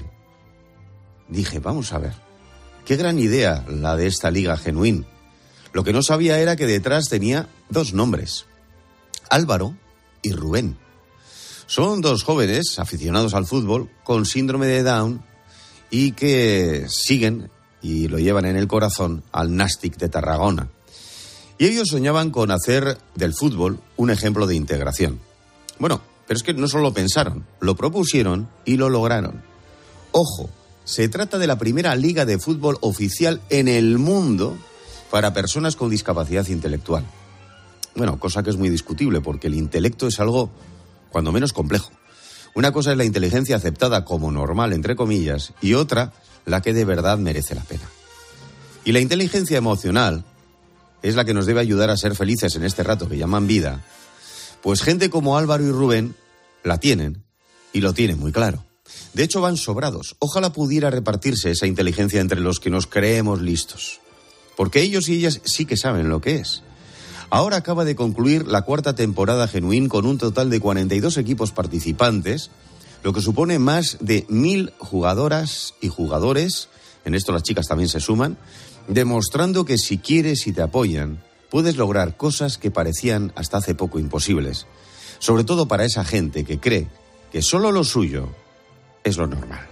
dije, vamos a ver, qué gran idea la de esta Liga Genuín. Lo que no sabía era que detrás tenía dos nombres, Álvaro y Rubén. Son dos jóvenes aficionados al fútbol con síndrome de Down y que siguen y lo llevan en el corazón al Nàstic de Tarragona. Y ellos soñaban con hacer del fútbol un ejemplo de integración. Bueno, pero es que no solo lo pensaron, lo propusieron y lo lograron. Ojo, se trata de la primera liga de fútbol oficial en el mundo para personas con discapacidad intelectual. Bueno, cosa que es muy discutible porque el intelecto es algo cuando menos complejo. Una cosa es la inteligencia aceptada como normal, entre comillas, y otra, la que de verdad merece la pena. Y la inteligencia emocional es la que nos debe ayudar a ser felices en este rato que llaman vida, pues gente como Álvaro y Rubén la tienen y lo tienen muy claro. De hecho, van sobrados. Ojalá pudiera repartirse esa inteligencia entre los que nos creemos listos, porque ellos y ellas sí que saben lo que es. Ahora acaba de concluir la cuarta temporada Genuín con un total de cuarenta y dos equipos participantes, lo que supone más de mil jugadoras y jugadores, en esto las chicas también se suman, demostrando que si quieres y te apoyan, puedes lograr cosas que parecían hasta hace poco imposibles. Sobre todo para esa gente que cree que solo lo suyo es lo normal.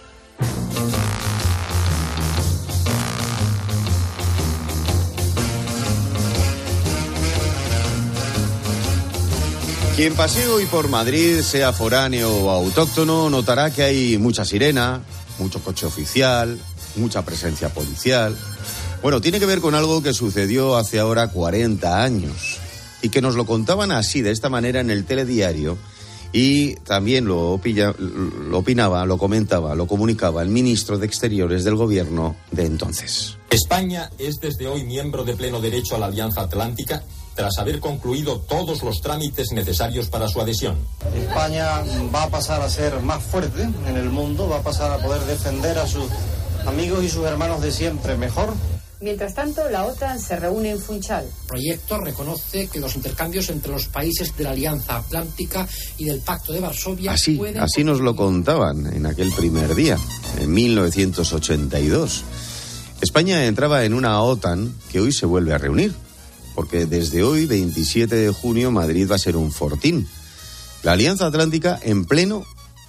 Quien pasee hoy por Madrid, sea foráneo o autóctono, notará que hay mucha sirena, mucho coche oficial, mucha presencia policial. Bueno, tiene que ver con algo que sucedió hace ahora cuarenta años y que nos lo contaban así, de esta manera, en el telediario, y también lo, opilla, lo opinaba, lo comentaba, lo comunicaba el ministro de Exteriores del gobierno de entonces. España es desde hoy miembro de pleno derecho a la Alianza Atlántica, tras haber concluido todos los trámites necesarios para su adhesión. España va a pasar a ser más fuerte en el mundo, va a pasar a poder defender a sus amigos y sus hermanos de siempre mejor. Mientras tanto, la OTAN se reúne en Funchal. El proyecto reconoce que los intercambios entre los países de la Alianza Atlántica y del Pacto de Varsovia así, pueden... Así nos lo contaban en aquel primer día, en mil novecientos ochenta y dos. España entraba en una OTAN que hoy se vuelve a reunir, porque desde hoy, veintisiete de junio, Madrid va a ser un fortín. La Alianza Atlántica en pleno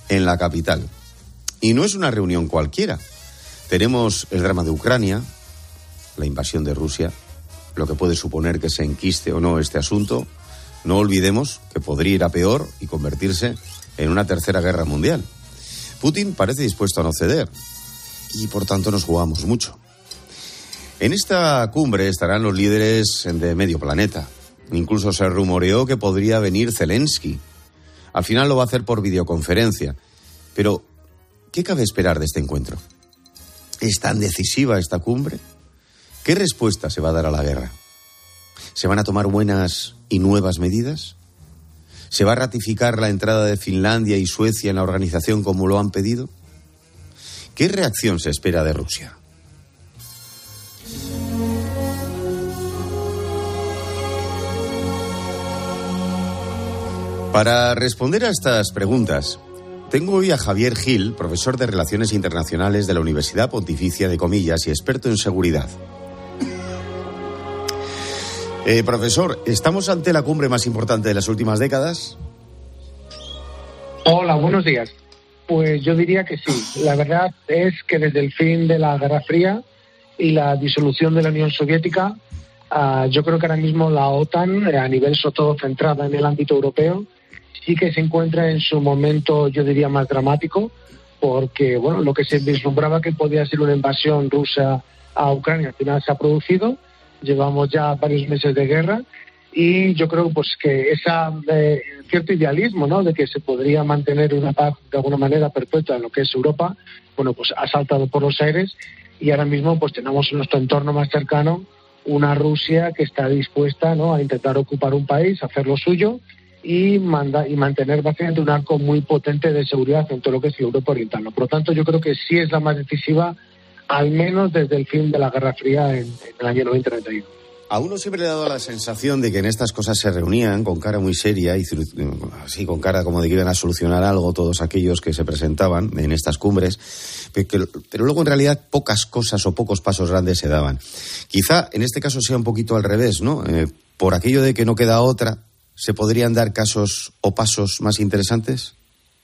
en la capital. Y no es una reunión cualquiera. Tenemos el drama de Ucrania, la invasión de Rusia, lo que puede suponer que se enquiste o no este asunto. No olvidemos que podría ir a peor y convertirse en una tercera guerra mundial. Putin parece dispuesto a no ceder y por tanto nos jugamos mucho. En esta cumbre estarán los líderes de medio planeta. Incluso se rumoreó que podría venir Zelensky. Al final lo va a hacer por videoconferencia. Pero, ¿qué cabe esperar de este encuentro? ¿Es tan decisiva esta cumbre? ¿Qué respuesta se va a dar a la guerra? ¿Se van a tomar buenas y nuevas medidas? ¿Se va a ratificar la entrada de Finlandia y Suecia en la organización como lo han pedido? ¿Qué reacción se espera de Rusia? Para responder a estas preguntas, tengo hoy a Javier Gil, profesor de Relaciones Internacionales de la Universidad Pontificia de Comillas y experto en seguridad. Eh, profesor, ¿estamos ante la cumbre más importante de las últimas décadas? Hola, buenos días. Pues yo diría que sí. La verdad es que desde el fin de la Guerra Fría y la disolución de la Unión Soviética, uh, yo creo que ahora mismo la OTAN, a nivel sobre todo centrada en el ámbito europeo, sí que se encuentra en su momento, yo diría, más dramático, porque bueno, lo que se vislumbraba que podía ser una invasión rusa a Ucrania al final se ha producido. Llevamos ya varios meses de guerra y yo creo pues que ese eh, cierto idealismo, ¿no?, de que se podría mantener una paz de alguna manera perpetua en lo que es Europa, bueno, pues ha saltado por los aires y ahora mismo pues tenemos en nuestro entorno más cercano una Rusia que está dispuesta, ¿no?, a intentar ocupar un país, hacer lo suyo y, manda, y mantener básicamente un arco muy potente de seguridad en todo lo que es Europa Oriental. Por lo tanto, yo creo que sí es la más decisiva, al menos desde el fin de la Guerra Fría en, en el año noventa treinta y uno. A uno siempre le ha dado la sensación de que en estas cosas se reunían con cara muy seria y así con cara como de que iban a solucionar algo todos aquellos que se presentaban en estas cumbres, pero, pero luego en realidad pocas cosas o pocos pasos grandes se daban. Quizá en este caso sea un poquito al revés, ¿no? Eh, por aquello de que no queda otra, ¿se podrían dar casos o pasos más interesantes?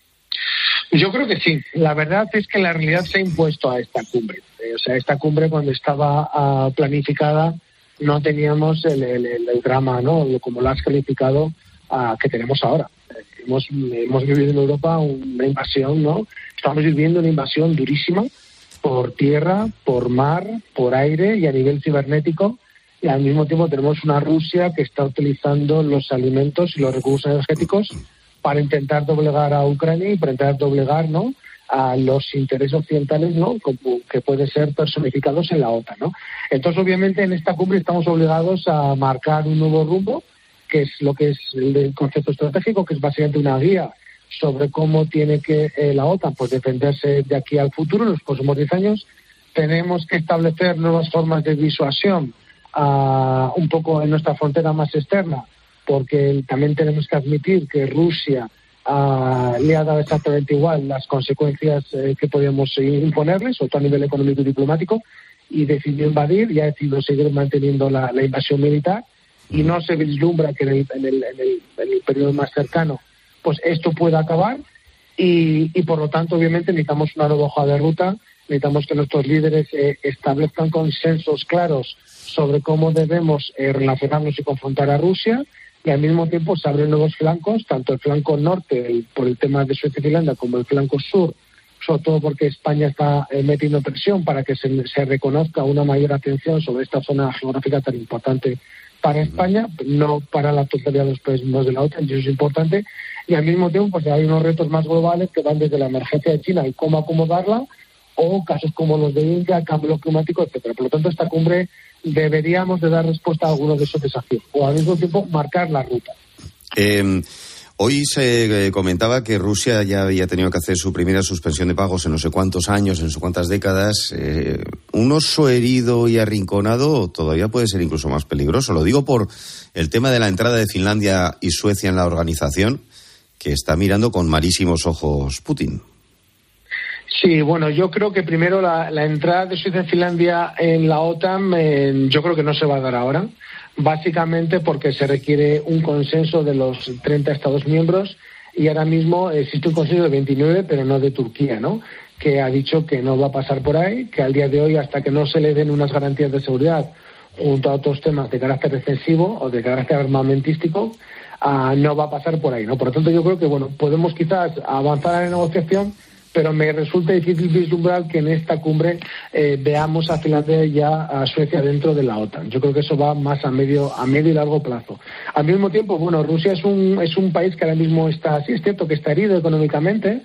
Yo creo que sí. La verdad es que la realidad se ha impuesto a esta cumbre. Eh, o sea, esta cumbre cuando estaba uh, planificada no teníamos el, el, el drama, ¿no?, como lo has calificado, uh, que tenemos ahora. Eh, hemos, hemos vivido en Europa una invasión, ¿no? Estamos viviendo una invasión durísima por tierra, por mar, por aire y a nivel cibernético. Y al mismo tiempo tenemos una Rusia que está utilizando los alimentos y los recursos energéticos para intentar doblegar a Ucrania y para intentar doblegar, ¿no?, a los intereses occidentales, ¿no?, como que pueden ser personificados en la OTAN, ¿no? Entonces, obviamente, en esta cumbre estamos obligados a marcar un nuevo rumbo, que es lo que es el concepto estratégico, que es básicamente una guía sobre cómo tiene que eh, la OTAN pues defenderse de aquí al futuro, en los próximos diez años. Tenemos que establecer nuevas formas de disuasión uh, un poco en nuestra frontera más externa, porque también tenemos que admitir que Rusia uh, le ha dado exactamente igual las consecuencias eh, que podíamos imponerles, sobre todo a nivel económico y diplomático, y decidió invadir y ha decidido seguir manteniendo la, la invasión militar, y no se vislumbra que en el, en el, en el, en el periodo más cercano pues esto pueda acabar, y, y por lo tanto obviamente necesitamos una nueva hoja de ruta, necesitamos que nuestros líderes eh, establezcan consensos claros sobre cómo debemos eh, relacionarnos y confrontar a Rusia, y al mismo tiempo se abren nuevos flancos, tanto el flanco norte el, por el tema de Suecia y Finlandia, como el flanco sur, sobre todo porque España está eh, metiendo presión para que se, se reconozca una mayor atención sobre esta zona geográfica tan importante para España, no para la totalidad de los países de la OTAN, y eso es importante. Y al mismo tiempo pues hay unos retos más globales que van desde la emergencia de China y cómo acomodarla, o casos como los de India, el cambio climático, etcétera. Por lo tanto, esta cumbre deberíamos de dar respuesta a algunos de esos desafíos, o al mismo tiempo marcar la ruta. Eh, hoy se eh, comentaba que Rusia ya había tenido que hacer su primera suspensión de pagos en no sé cuántos años, en no sé cuántas décadas. Eh, un oso herido y arrinconado todavía puede ser incluso más peligroso. Lo digo por el tema de la entrada de Finlandia y Suecia en la organización, que está mirando con malísimos ojos Putin. Sí, bueno, yo creo que primero la, la entrada de Suecia y Finlandia en la OTAN eh, yo creo que no se va a dar ahora, básicamente porque se requiere un consenso de los treinta Estados miembros y ahora mismo existe un Consejo de veintinueve, pero no de Turquía, ¿no?, que ha dicho que no va a pasar por ahí, que al día de hoy, hasta que no se le den unas garantías de seguridad junto a otros temas de carácter defensivo o de carácter armamentístico, uh, no va a pasar por ahí, ¿no? Por lo tanto, yo creo que, bueno, podemos quizás avanzar en la negociación, pero me resulta difícil vislumbrar que en esta cumbre eh, veamos a Finlandia y ya a Suecia dentro de la OTAN. Yo creo que eso va más a medio a medio y largo plazo. Al mismo tiempo, bueno, Rusia es un es un país que ahora mismo está, sí es cierto que está herido económicamente,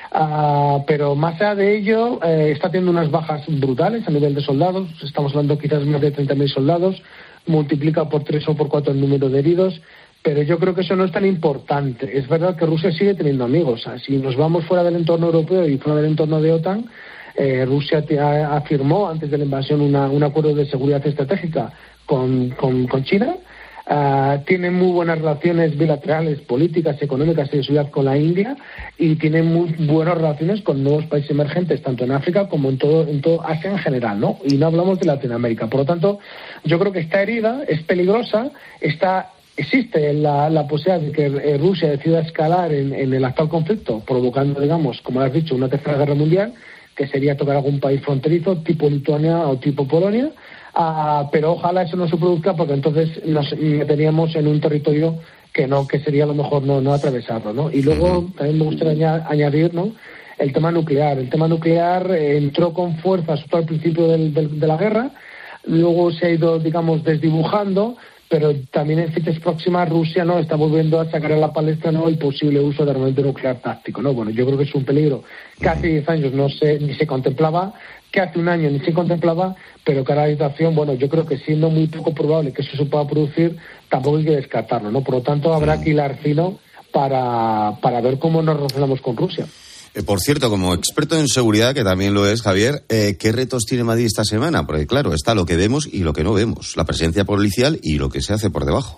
Uh, pero más allá de ello, eh, está teniendo unas bajas brutales a nivel de soldados. Estamos hablando quizás más de treinta mil soldados, multiplica por tres o por cuatro el número de heridos, pero yo creo que eso no es tan importante. Es verdad que Rusia sigue teniendo amigos. O sea, si nos vamos fuera del entorno europeo y fuera del entorno de OTAN, eh, Rusia te, a, afirmó antes de la invasión una, un acuerdo de seguridad estratégica con, con, con China. Uh, tiene muy buenas relaciones bilaterales, políticas, económicas y de seguridad con la India, y tiene muy buenas relaciones con nuevos países emergentes, tanto en África como en todo, en todo Asia en general, ¿no? Y no hablamos de Latinoamérica. Por lo tanto, yo creo que está herida, es peligrosa, está existe la, la posibilidad de que Rusia decida escalar en, en el actual conflicto, provocando, digamos, como has dicho, una tercera guerra mundial, que sería tocar algún país fronterizo, tipo Lituania o tipo Polonia. Uh, pero ojalá eso no se produzca, porque entonces nos meteríamos en un territorio que no que sería lo mejor no no atravesarlo, ¿no? Y luego uh-huh. también me gustaría añadir, ¿no?, el tema nuclear. El tema nuclear eh, entró con fuerza justo al principio del, del, de la guerra, luego se ha ido, digamos, desdibujando, pero también en fechas próximas Rusia, ¿no?, está volviendo a sacar a la palestra, ¿no?, el posible uso de armamento nuclear táctico, ¿no? Bueno, yo creo que es un peligro que hace diez años no se ni se contemplaba, que hace un año ni se contemplaba, pero que ahora la situación, bueno, yo creo que siendo muy poco probable que eso se pueda producir, tampoco hay que descartarlo, ¿no? Por lo tanto, habrá que hilar fino para, para ver cómo nos relacionamos con Rusia. Eh, por cierto, como experto en seguridad, que también lo es, Javier, eh, ¿qué retos tiene Madrid esta semana? Porque, claro, está lo que vemos y lo que no vemos, la presencia policial y lo que se hace por debajo.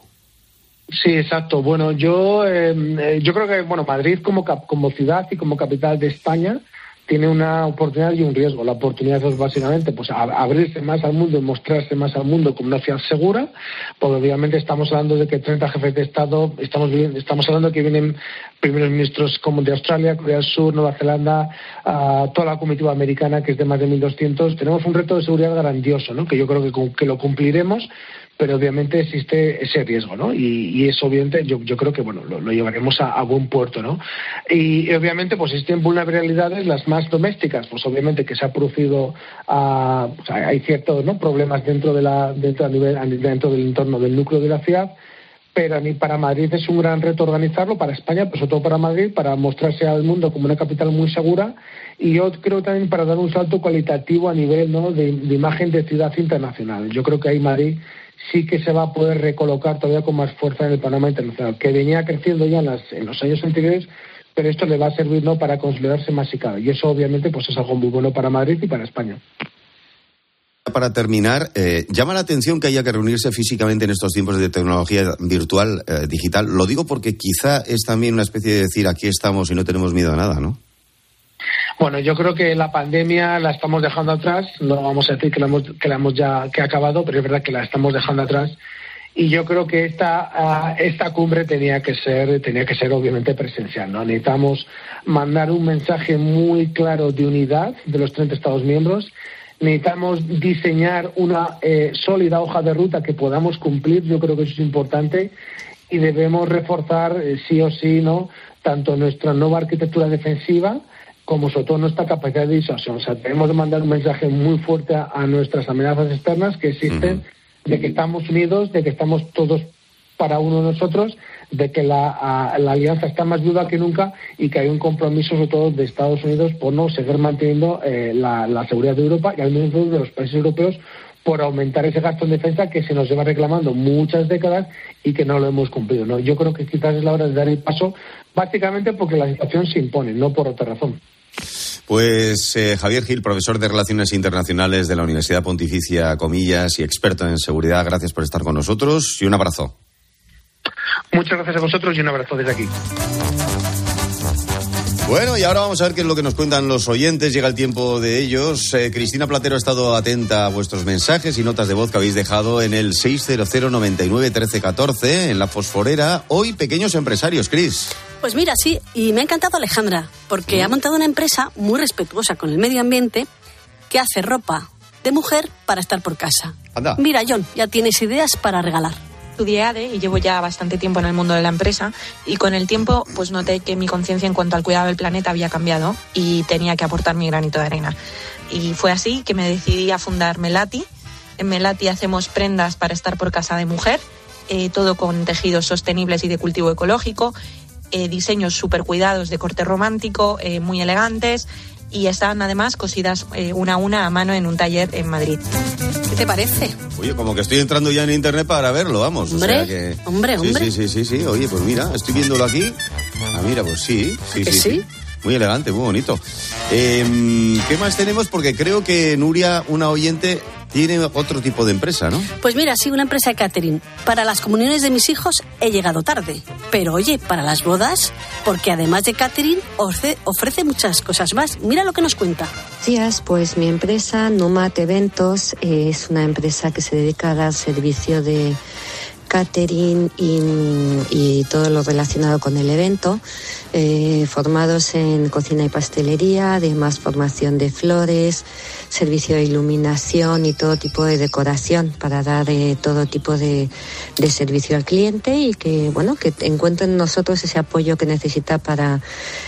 Sí, exacto. Bueno, yo eh, yo creo que, bueno, Madrid como, como ciudad y como capital de España tiene una oportunidad y un riesgo. La oportunidad es básicamente pues abrirse más al mundo y mostrarse más al mundo como una ciudad segura, porque obviamente estamos hablando de que treinta jefes de Estado, estamos estamos hablando de que vienen primeros ministros como de Australia, Corea del Sur, Nueva Zelanda, uh, toda la comitiva americana, que es de más de mil doscientos. Tenemos un reto de seguridad grandioso, ¿no?, que yo creo que, que lo cumpliremos, pero obviamente existe ese riesgo, ¿no? Y, y eso obviamente yo, yo creo que, bueno, lo, lo llevaremos a, a buen puerto, ¿no? Y, y obviamente pues existen vulnerabilidades, las más domésticas, pues obviamente que se ha producido, uh, pues hay ciertos, ¿no?, problemas dentro de la dentro, a nivel, dentro del entorno del núcleo de la ciudad, pero ni para Madrid es un gran reto organizarlo, para España, pero sobre todo para Madrid, para mostrarse al mundo como una capital muy segura, y yo creo también para dar un salto cualitativo a nivel, ¿no?, de, de imagen de ciudad internacional. Yo creo que ahí Madrid sí que se va a poder recolocar todavía con más fuerza en el panorama internacional, que venía creciendo ya en, las, en los años anteriores, pero esto le va a servir, ¿no?, para consolidarse más y cada. Y eso obviamente pues es algo muy bueno para Madrid y para España. Para terminar, eh, llama la atención que haya que reunirse físicamente en estos tiempos de tecnología virtual, eh, digital. Lo digo porque quizá es también una especie de decir aquí estamos y no tenemos miedo a nada, ¿no? Bueno, yo creo que la pandemia la estamos dejando atrás. No vamos a decir que la hemos, que la hemos ya que ha acabado, pero es verdad que la estamos dejando atrás. Y yo creo que esta uh, esta cumbre tenía que ser tenía que ser obviamente presencial, ¿no? Necesitamos mandar un mensaje muy claro de unidad de los treinta Estados miembros. Necesitamos diseñar una eh, sólida hoja de ruta que podamos cumplir. Yo creo que eso es importante, y debemos reforzar eh, sí o sí, ¿no?, tanto nuestra nueva arquitectura defensiva como sobre todo nuestra capacidad de disuasión. O sea, tenemos que mandar un mensaje muy fuerte a, a nuestras amenazas externas que existen, uh-huh. de que estamos unidos, de que estamos todos para uno de nosotros, de que la, a, la alianza está más viva que nunca, y que hay un compromiso sobre todo de Estados Unidos por no seguir manteniendo eh, la, la seguridad de Europa y al menos de los países europeos, por aumentar ese gasto en defensa que se nos lleva reclamando muchas décadas y que no lo hemos cumplido, ¿no? Yo creo que quizás es la hora de dar el paso, básicamente porque la situación se impone, no por otra razón. Pues eh, Javier Gil, profesor de Relaciones Internacionales de la Universidad Pontificia Comillas y experto en seguridad, gracias por estar con nosotros y un abrazo. Muchas gracias a vosotros y un abrazo desde aquí. Bueno, y ahora vamos a ver qué es lo que nos cuentan los oyentes. Llega el tiempo de ellos. Eh, Cristina Platero ha estado atenta a vuestros mensajes y notas de voz que habéis dejado en el seis cero cero, noventa y nueve, trece, catorce, en La Fosforera. Hoy, pequeños empresarios, Cris. Pues mira, sí, y me ha encantado Alejandra, porque ha montado una empresa muy respetuosa con el medio ambiente que hace ropa de mujer para estar por casa. Anda. Mira, John, ya tienes ideas para regalar. Estudié A D E y llevo ya bastante tiempo en el mundo de la empresa y con el tiempo pues noté que mi conciencia en cuanto al cuidado del planeta había cambiado y tenía que aportar mi granito de arena. Y fue así que me decidí a fundar Melati. En Melati hacemos prendas para estar por casa de mujer, eh, todo con tejidos sostenibles y de cultivo ecológico, eh, diseños súper cuidados de corte romántico, eh, muy elegantes, y están además cosidas eh, una a una a mano en un taller en Madrid. ¿Qué te parece? Oye, como que estoy entrando ya en internet para verlo, vamos. Hombre, o sea que... hombre, sí, hombre. Sí, sí, sí, sí. Oye, pues mira, estoy viéndolo aquí. Ah, mira, pues sí, sí, sí, sí. sí. Muy elegante, muy bonito. Eh, ¿Qué más tenemos? Porque creo que Nuria, una oyente, tiene otro tipo de empresa, ¿no? Pues mira, sí, una empresa de catering. Para las comuniones de mis hijos he llegado tarde. Pero oye, para las bodas, porque además de catering ofrece, ofrece muchas cosas más. Mira lo que nos cuenta. Días, pues mi empresa, Nomad Eventos, eh, es una empresa que se dedica a dar servicio de catering y, y todo lo relacionado con el evento, eh, formados en cocina y pastelería, además formación de flores, servicio de iluminación y todo tipo de decoración para dar eh, todo tipo de, de servicio al cliente y que, bueno, que encuentren en nosotros ese apoyo que necesita para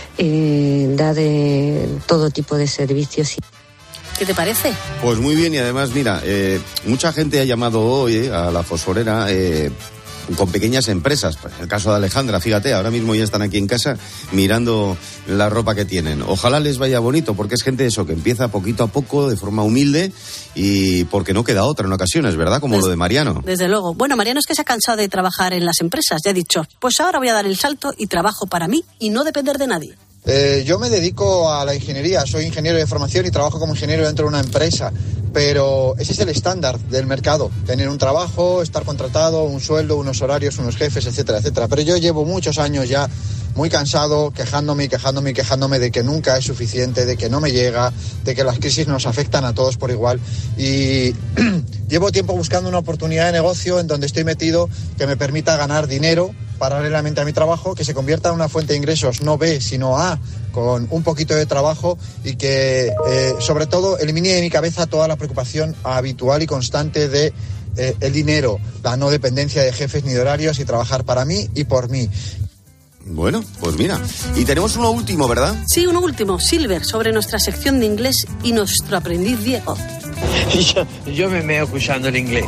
eh, dar eh, todo tipo de servicios. ¿Qué te parece? Pues muy bien, y además, mira, eh, mucha gente ha llamado hoy eh, a la fosforera eh, con pequeñas empresas. El caso de Alejandra, fíjate, ahora mismo ya están aquí en casa mirando la ropa que tienen. Ojalá les vaya bonito, porque es gente eso, que empieza poquito a poco, de forma humilde, y porque no queda otra en ocasiones, ¿verdad? Como Des, lo de Mariano. Desde luego. Bueno, Mariano es que se ha cansado de trabajar en las empresas. Ya ha dicho, pues ahora voy a dar el salto y trabajo para mí y no depender de nadie. Eh, yo me dedico a la ingeniería, soy ingeniero de formación y trabajo como ingeniero dentro de una empresa, pero ese es el estándar del mercado, tener un trabajo, estar contratado, un sueldo, unos horarios, unos jefes, etcétera, etcétera. Pero yo llevo muchos años ya muy cansado, quejándome y quejándome y quejándome de que nunca es suficiente, de que no me llega, de que las crisis nos afectan a todos por igual. Y llevo tiempo buscando una oportunidad de negocio en donde estoy metido que me permita ganar dinero paralelamente a mi trabajo, que se convierta en una fuente de ingresos no B, sino A, con un poquito de trabajo y que, eh, sobre todo, elimine de mi cabeza toda la preocupación habitual y constante de eh, el dinero, la no dependencia de jefes ni de horarios y trabajar para mí y por mí. Bueno, pues mira, y tenemos uno último, ¿verdad? Sí, uno último, Silver, sobre nuestra sección de inglés y nuestro aprendiz Diego. yo, yo me meo escuchando el inglés.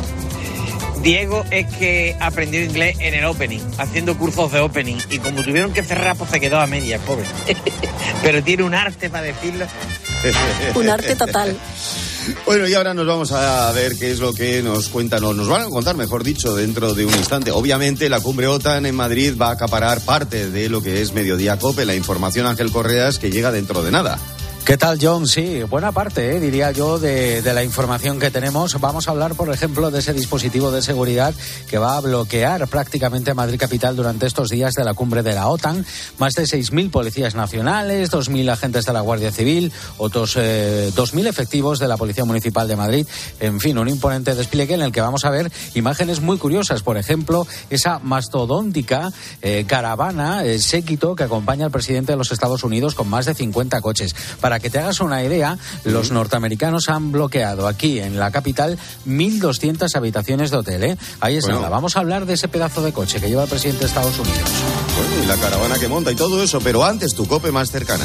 Diego es que aprendió inglés en el opening, haciendo cursos de opening, y como tuvieron que cerrar, pues se quedó a medias, pobre. Pero tiene un arte para decirlo. Un arte total. Bueno, y ahora nos vamos a ver qué es lo que nos cuentan, o nos van a contar, mejor dicho, dentro de un instante. Obviamente, la cumbre OTAN en Madrid va a acaparar parte de lo que es Mediodía COPE. La información, Ángel Correas, que llega dentro de nada. ¿Qué tal, John? Sí, buena parte, eh, diría yo, de, de la información que tenemos. Vamos a hablar, por ejemplo, de ese dispositivo de seguridad que va a bloquear prácticamente Madrid capital durante estos días de la cumbre de la OTAN. Más de seis mil policías nacionales, dos mil agentes de la Guardia Civil, otros eh, dos mil efectivos de la Policía Municipal de Madrid. En fin, un imponente despliegue en el que vamos a ver imágenes muy curiosas. Por ejemplo, esa mastodóntica eh, caravana, eh, séquito, que acompaña al presidente de los Estados Unidos con más de cincuenta coches. Para que te hagas una idea, los norteamericanos han bloqueado aquí en la capital mil doscientas habitaciones de hotel, ¿eh? Ahí es bueno. Nada. Vamos a hablar de ese pedazo de coche que lleva el presidente de Estados Unidos. Bueno, y la caravana que monta y todo eso, pero antes tu COPE más cercana.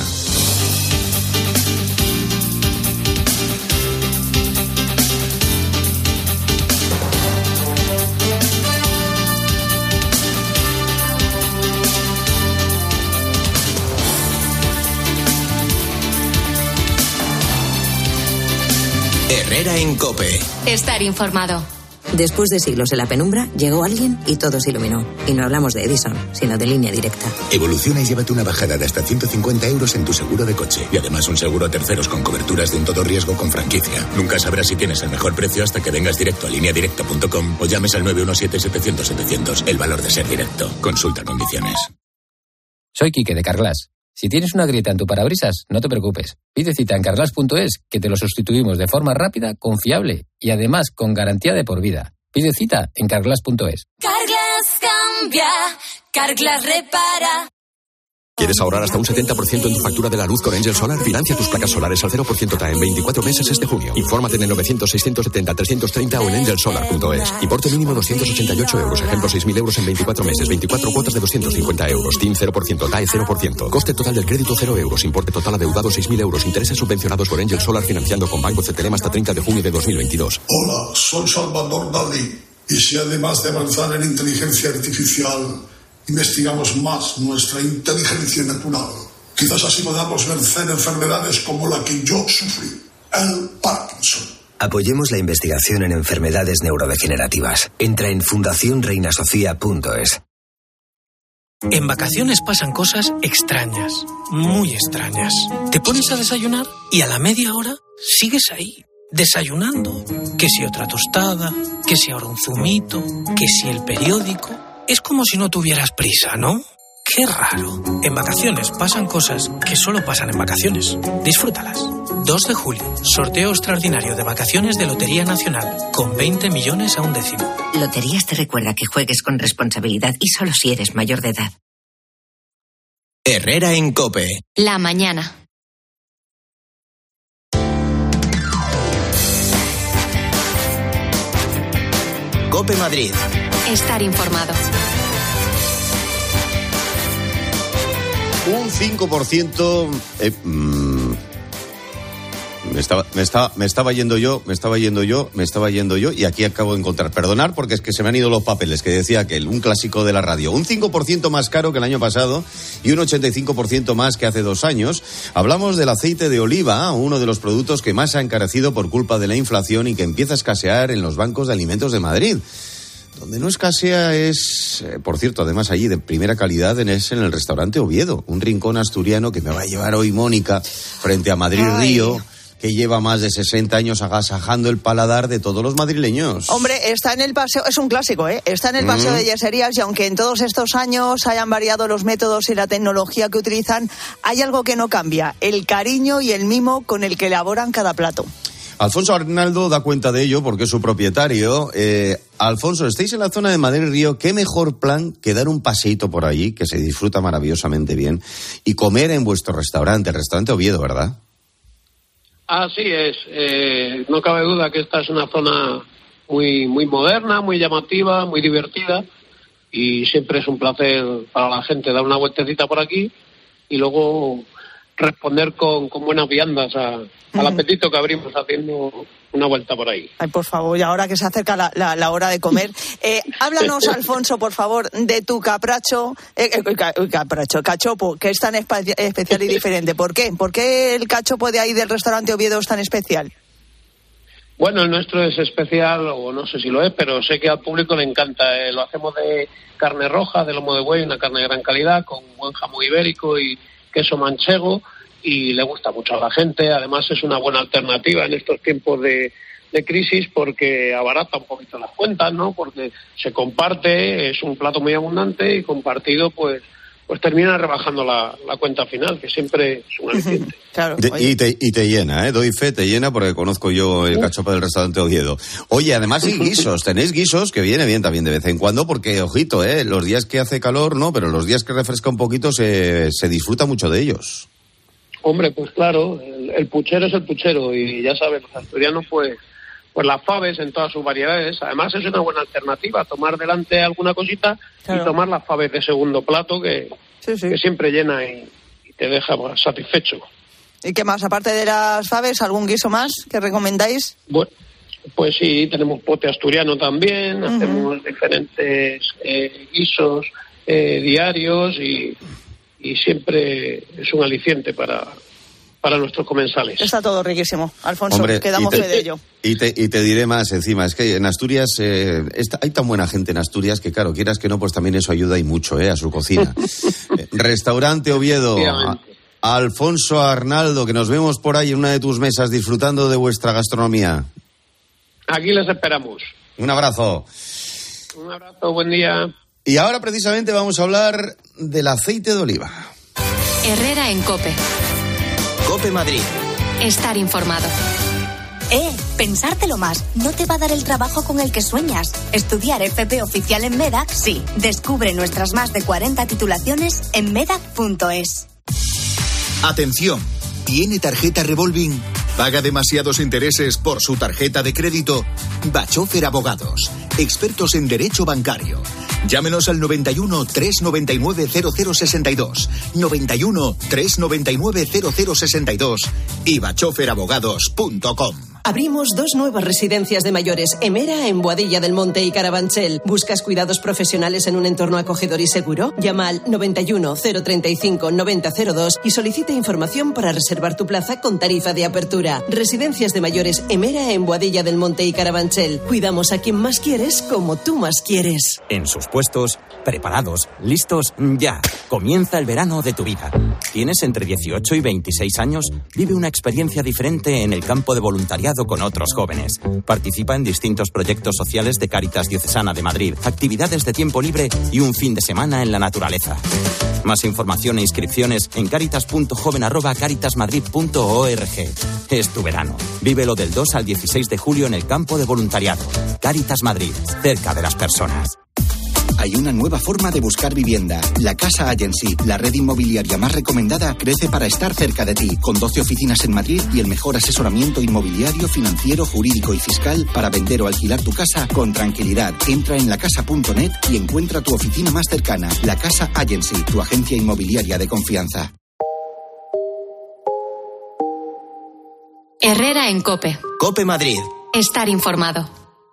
Herrera en COPE. Estar informado. Después de siglos en la penumbra, llegó alguien y todo se iluminó. Y no hablamos de Edison, sino de Línea Directa. Evoluciona y llévate una bajada de hasta ciento cincuenta euros en tu seguro de coche. Y además un seguro a terceros con coberturas de un todo riesgo con franquicia. Nunca sabrás si tienes el mejor precio hasta que vengas directo a línea directa punto com o llames al nueve uno siete, setecientos, setecientos. El valor de ser directo. Consulta condiciones. Soy Quique de Carglass. Si tienes una grieta en tu parabrisas, no te preocupes. Pide cita en carglass punto es, que te lo sustituimos de forma rápida, confiable y además con garantía de por vida. Pide cita en carglass punto es. Carglass cambia, Carglass repara. ¿Quieres ahorrar hasta un setenta por ciento en tu factura de la luz con Engel Solar? Financia tus placas solares al cero por ciento T A E en veinticuatro meses este junio. Infórmate en el novecientos, seiscientos setenta, trescientos treinta o en engel solar punto es. Importe mínimo doscientos ochenta y ocho euros. Ejemplo, seis mil euros en veinticuatro meses. veinticuatro cuotas de doscientos cincuenta euros. T I N cero por ciento, T A E cero por ciento. Coste total del crédito cero euros. Importe total adeudado seis mil euros. Intereses subvencionados por Engel Solar financiando con Banco C T L M hasta treinta de junio de dos mil veintidós. Hola, soy Salvador Dalí. Y si además de avanzar en inteligencia artificial, investigamos más nuestra inteligencia natural, quizás así podamos vencer enfermedades como la que yo sufrí, el Parkinson. Apoyemos la investigación en enfermedades neurodegenerativas. Entra en fundación reina sofía punto es. En vacaciones pasan cosas extrañas, muy extrañas. Te pones a desayunar y a la media hora sigues ahí, desayunando. Que si otra tostada, que si ahora un zumito, que si el periódico. Es como si no tuvieras prisa, ¿no? ¡Qué raro! En vacaciones pasan cosas que solo pasan en vacaciones. Disfrútalas. dos de julio, sorteo extraordinario de vacaciones de Lotería Nacional, con veinte millones a un décimo. Loterías te recuerda que juegues con responsabilidad y solo si eres mayor de edad. Herrera en COPE. La mañana. COPE Madrid. Estar informado. Un cinco por ciento... Eh, mmm, me, estaba, me, estaba, me estaba yendo yo, me estaba yendo yo, me estaba yendo yo, y aquí acabo de encontrar. Perdonar porque es que se me han ido los papeles, que decía aquel, un clásico de la radio. Un cinco por ciento más caro que el año pasado y un ochenta y cinco por ciento más que hace dos años. Hablamos del aceite de oliva, uno de los productos que más ha encarecido por culpa de la inflación y que empieza a escasear en los bancos de alimentos de Madrid. Donde no escasea es, eh, por cierto, además allí de primera calidad, es en el restaurante Oviedo, un rincón asturiano que me va a llevar hoy Mónica frente a Madrid Ay. Río, que lleva más de sesenta años agasajando el paladar de todos los madrileños. Hombre, está en el paseo, es un clásico, ¿eh? Está en el paseo mm. de Yeserías y aunque en todos estos años hayan variado los métodos y la tecnología que utilizan, hay algo que no cambia, el cariño y el mimo con el que elaboran cada plato. Alfonso Arnaldo da cuenta de ello porque es su propietario. Eh, Alfonso, estáis en la zona de Madrid Río. ¿Qué mejor plan que dar un paseíto por allí, que se disfruta maravillosamente bien, y comer en vuestro restaurante, el restaurante Oviedo, ¿verdad? Así es. Eh, no cabe duda que esta es una zona muy, muy moderna, muy llamativa, muy divertida, y siempre es un placer para la gente dar una vueltecita por aquí y luego responder con, con buenas viandas a, al apetito que abrimos haciendo una vuelta por ahí. Ay, por favor, y ahora que se acerca la, la, la hora de comer, eh, háblanos, Alfonso, por favor, de tu capracho, eh, eh, capracho, cachopo, que es tan espe- especial y diferente. ¿Por qué? ¿Por qué el cachopo de ahí del restaurante Oviedo es tan especial? Bueno, el nuestro es especial, o no sé si lo es, pero sé que al público le encanta. Eh, lo hacemos de carne roja, de lomo de buey, una carne de gran calidad, con buen jamón ibérico y queso manchego, y le gusta mucho a la gente. Además es una buena alternativa en estos tiempos de, de crisis porque abarata un poquito las cuentas, ¿no? Porque se comparte, es un plato muy abundante y compartido pues pues termina rebajando la, la cuenta final, que siempre es un aliciente. Claro, de, y, te, y te llena, ¿eh? Doy fe, te llena porque conozco yo el cachopo del restaurante Oviedo. Oye, además hay guisos, tenéis guisos que viene bien también de vez en cuando porque, ojito, ¿eh? Los días que hace calor, no, pero los días que refresca un poquito se, se disfruta mucho de ellos. Hombre, pues claro, el, el puchero es el puchero y ya sabes, los asturianos pues pues las faves en todas sus variedades. Además es una buena alternativa, tomar delante alguna cosita claro. y tomar las faves de segundo plato que, sí, sí. que siempre llena y, y te deja pues, satisfecho. ¿Y qué más? Aparte de las faves, ¿algún guiso más que recomendáis? Bueno, pues sí, tenemos pote asturiano también, uh-huh. hacemos diferentes eh, guisos eh, diarios y, y siempre es un aliciente para... para nuestros comensales. Está todo riquísimo, Alfonso, Hombre, quedamos te, fe de ello. Y te, y te diré más encima, es que en Asturias eh, está, hay tan buena gente en Asturias que claro, quieras que no, pues también eso ayuda y mucho eh, a su cocina. eh, Restaurante Oviedo, a, a Alfonso Arnaldo, que nos vemos por ahí en una de tus mesas disfrutando de vuestra gastronomía. Aquí les esperamos. Un abrazo. Un abrazo, buen día. Y ahora precisamente vamos a hablar del aceite de oliva. Herrera en COPE. COPE Madrid. Estar informado. Eh, pensártelo más. No te va a dar el trabajo con el que sueñas. Estudiar F P oficial en MEDAC, sí. Descubre nuestras más de cuarenta titulaciones en medac punto es. Atención, ¿tiene tarjeta revolving? ¿Paga demasiados intereses por su tarjeta de crédito? Bachofer Abogados, expertos en derecho bancario. Llámenos al noventa y uno, trescientos noventa y nueve, cero cero sesenta y dos, noventa y uno, trescientos noventa y nueve, cero cero sesenta y dos y bachofer abogados punto com. Abrimos dos nuevas residencias de mayores, Emera en Boadilla del Monte y Carabanchel. ¿Buscas cuidados profesionales en un entorno acogedor y seguro? Llama al noventa y uno, cero treinta y cinco, noventa cero dos y solicita información para reservar tu plaza con tarifa de apertura. Residencias de mayores Emera en Boadilla del Monte y Carabanchel. Cuidamos a quien más quieres como tú más quieres. En sus puestos, preparados, listos, ya. Comienza el verano de tu vida. ¿Tienes entre dieciocho y veintiséis años? Vive una experiencia diferente en el campo de voluntariado con otros jóvenes. Participa en distintos proyectos sociales de Cáritas Diocesana de Madrid, actividades de tiempo libre y un fin de semana en la naturaleza. Más información e inscripciones en caritas punto joven arroba caritas madrid punto org. Es tu verano. Vívelo del dos al dieciséis de julio en el campo de voluntariado. Cáritas Madrid, cerca de las personas. Hay una nueva forma de buscar vivienda. La Casa Agency, la red inmobiliaria más recomendada, crece para estar cerca de ti, con doce oficinas en Madrid y el mejor asesoramiento inmobiliario, financiero, jurídico y fiscal para vender o alquilar tu casa con tranquilidad. Entra en lacasa punto net y encuentra tu oficina más cercana. La Casa Agency, tu agencia inmobiliaria de confianza. Herrera en COPE. COPE Madrid. Estar informado.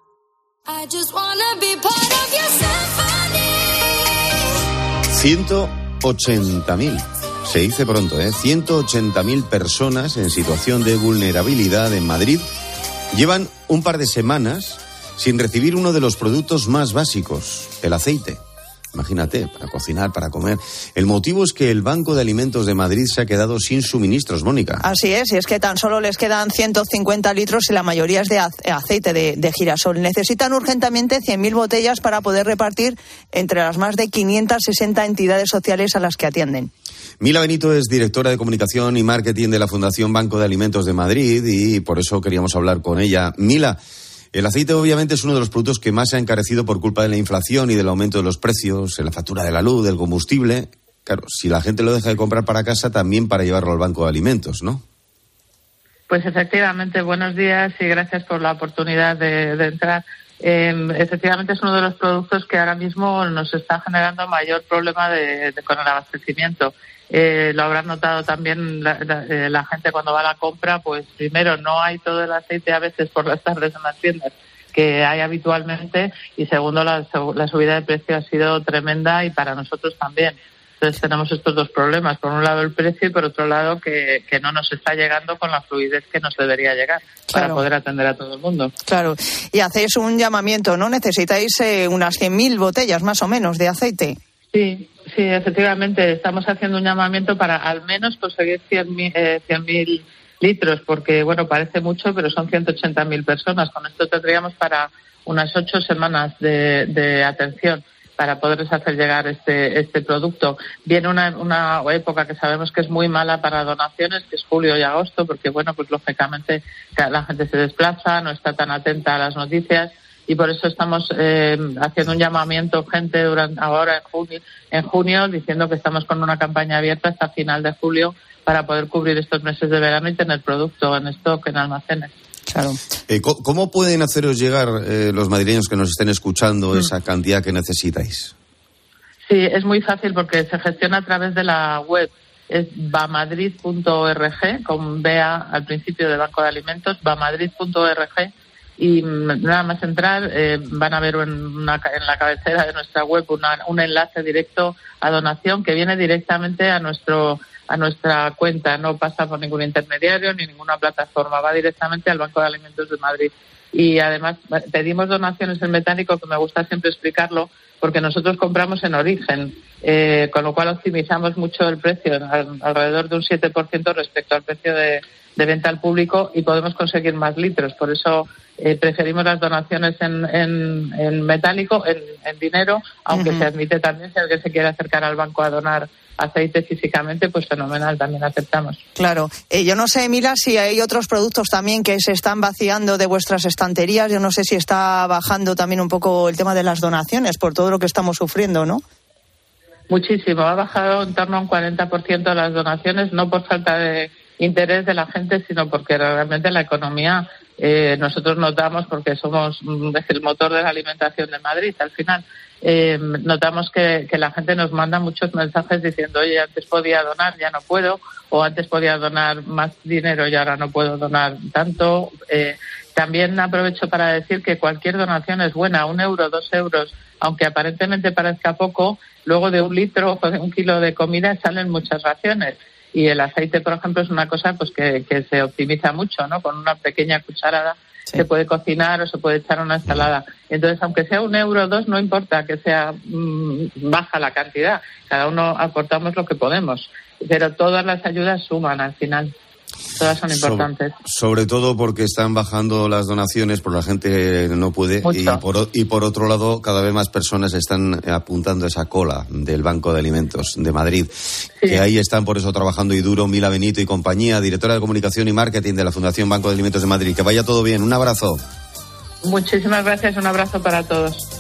ciento ochenta mil. Se dice pronto, ¿eh? ciento ochenta mil personas en situación de vulnerabilidad en Madrid llevan un par de semanas sin recibir uno de los productos más básicos, el aceite. Imagínate, para cocinar, para comer. El motivo es que el Banco de Alimentos de Madrid se ha quedado sin suministros, Mónica. Así es, y es que tan solo les quedan ciento cincuenta litros y la mayoría es de aceite de, de girasol. Necesitan urgentemente cien mil botellas para poder repartir entre las más de quinientas sesenta entidades sociales a las que atienden. Mila Benito es directora de Comunicación y Marketing de la Fundación Banco de Alimentos de Madrid y por eso queríamos hablar con ella. Mila, el aceite obviamente es uno de los productos que más se ha encarecido por culpa de la inflación y del aumento de los precios, en la factura de la luz, del combustible. Claro, si la gente lo deja de comprar para casa, también para llevarlo al banco de alimentos, ¿no? Pues efectivamente, buenos días y gracias por la oportunidad de, de entrar. Eh, efectivamente es uno de los productos que ahora mismo nos está generando mayor problema de, de, con el abastecimiento. Eh, lo habrán notado también la, la, la gente cuando va a la compra, pues primero no hay todo el aceite a veces por las tardes en las tiendas que hay habitualmente y segundo la, la subida de precio ha sido tremenda y para nosotros también. Entonces tenemos estos dos problemas, por un lado el precio y por otro lado que, que no nos está llegando con la fluidez que nos debería llegar. Claro. Para poder atender a todo el mundo. Claro, y hacéis un llamamiento, ¿no? Necesitáis eh, unas cien mil botellas más o menos de aceite. Sí, sí, efectivamente, estamos haciendo un llamamiento para al menos conseguir cien mil litros, porque, bueno, parece mucho, pero son ciento ochenta mil personas. Con esto tendríamos para unas ocho semanas de, de atención para poderles hacer llegar este este producto. Viene una, una época que sabemos que es muy mala para donaciones, que es julio y agosto, porque, bueno, pues lógicamente la gente se desplaza, no está tan atenta a las noticias, y por eso estamos eh, haciendo un llamamiento urgente durante ahora en junio, en junio, diciendo que estamos con una campaña abierta hasta final de julio para poder cubrir estos meses de verano y tener producto en stock, en almacenes. Claro. Eh, ¿Cómo pueden haceros llegar eh, los madrileños que nos estén escuchando mm. esa cantidad que necesitáis? Sí, es muy fácil porque se gestiona a través de la web. Es bamadrid punto org, con B A al principio de Banco de Alimentos, bamadrid punto org. Y nada más entrar, eh, van a ver en, una, en la cabecera de nuestra web una, un enlace directo a donación que viene directamente a nuestro a nuestra cuenta, no pasa por ningún intermediario ni ninguna plataforma, va directamente al Banco de Alimentos de Madrid. Y además pedimos donaciones en metálico, que me gusta siempre explicarlo, porque nosotros compramos en origen, eh, con lo cual optimizamos mucho el precio, alrededor de un siete por ciento respecto al precio de, de venta al público y podemos conseguir más litros. Por eso eh, preferimos las donaciones en, en, en metálico, en, en dinero, aunque uh-huh. se admite también si alguien se quiere acercar al banco a donar aceite físicamente, pues fenomenal, también aceptamos. Claro. Eh, yo no sé, Mila, si hay otros productos también que se están vaciando de vuestras estanterías. Yo no sé si está bajando también un poco el tema de las donaciones por todo lo que estamos sufriendo, ¿no? Muchísimo. Ha bajado en torno a un cuarenta por ciento las donaciones, no por falta de interés de la gente, sino porque realmente la economía, eh, nosotros notamos, porque somos el motor de la alimentación de Madrid, al final, eh, notamos que, que la gente nos manda muchos mensajes diciendo, oye, antes podía donar, ya no puedo, o antes podía donar más dinero y ahora no puedo donar tanto. Eh, también aprovecho para decir que cualquier donación es buena, un euro, dos euros, aunque aparentemente parezca poco, luego de un litro o de un kilo de comida salen muchas raciones. Y el aceite, por ejemplo, es una cosa pues que, que se optimiza mucho, ¿no? Con una pequeña cucharada sí. se puede cocinar o se puede echar una ensalada. Entonces, aunque sea un euro o dos, no importa que sea mmm, baja la cantidad. Cada uno aportamos lo que podemos. Pero todas las ayudas suman al final. Todas son importantes. Sobre, sobre todo porque están bajando las donaciones, porque la gente no puede. Y por, y por otro lado, cada vez más personas están apuntando a esa cola del Banco de Alimentos de Madrid. Sí. Que ahí están por eso trabajando y duro Mila Benito y compañía, directora de Comunicación y Marketing de la Fundación Banco de Alimentos de Madrid. Que vaya todo bien. Un abrazo. Muchísimas gracias. Un abrazo para todos.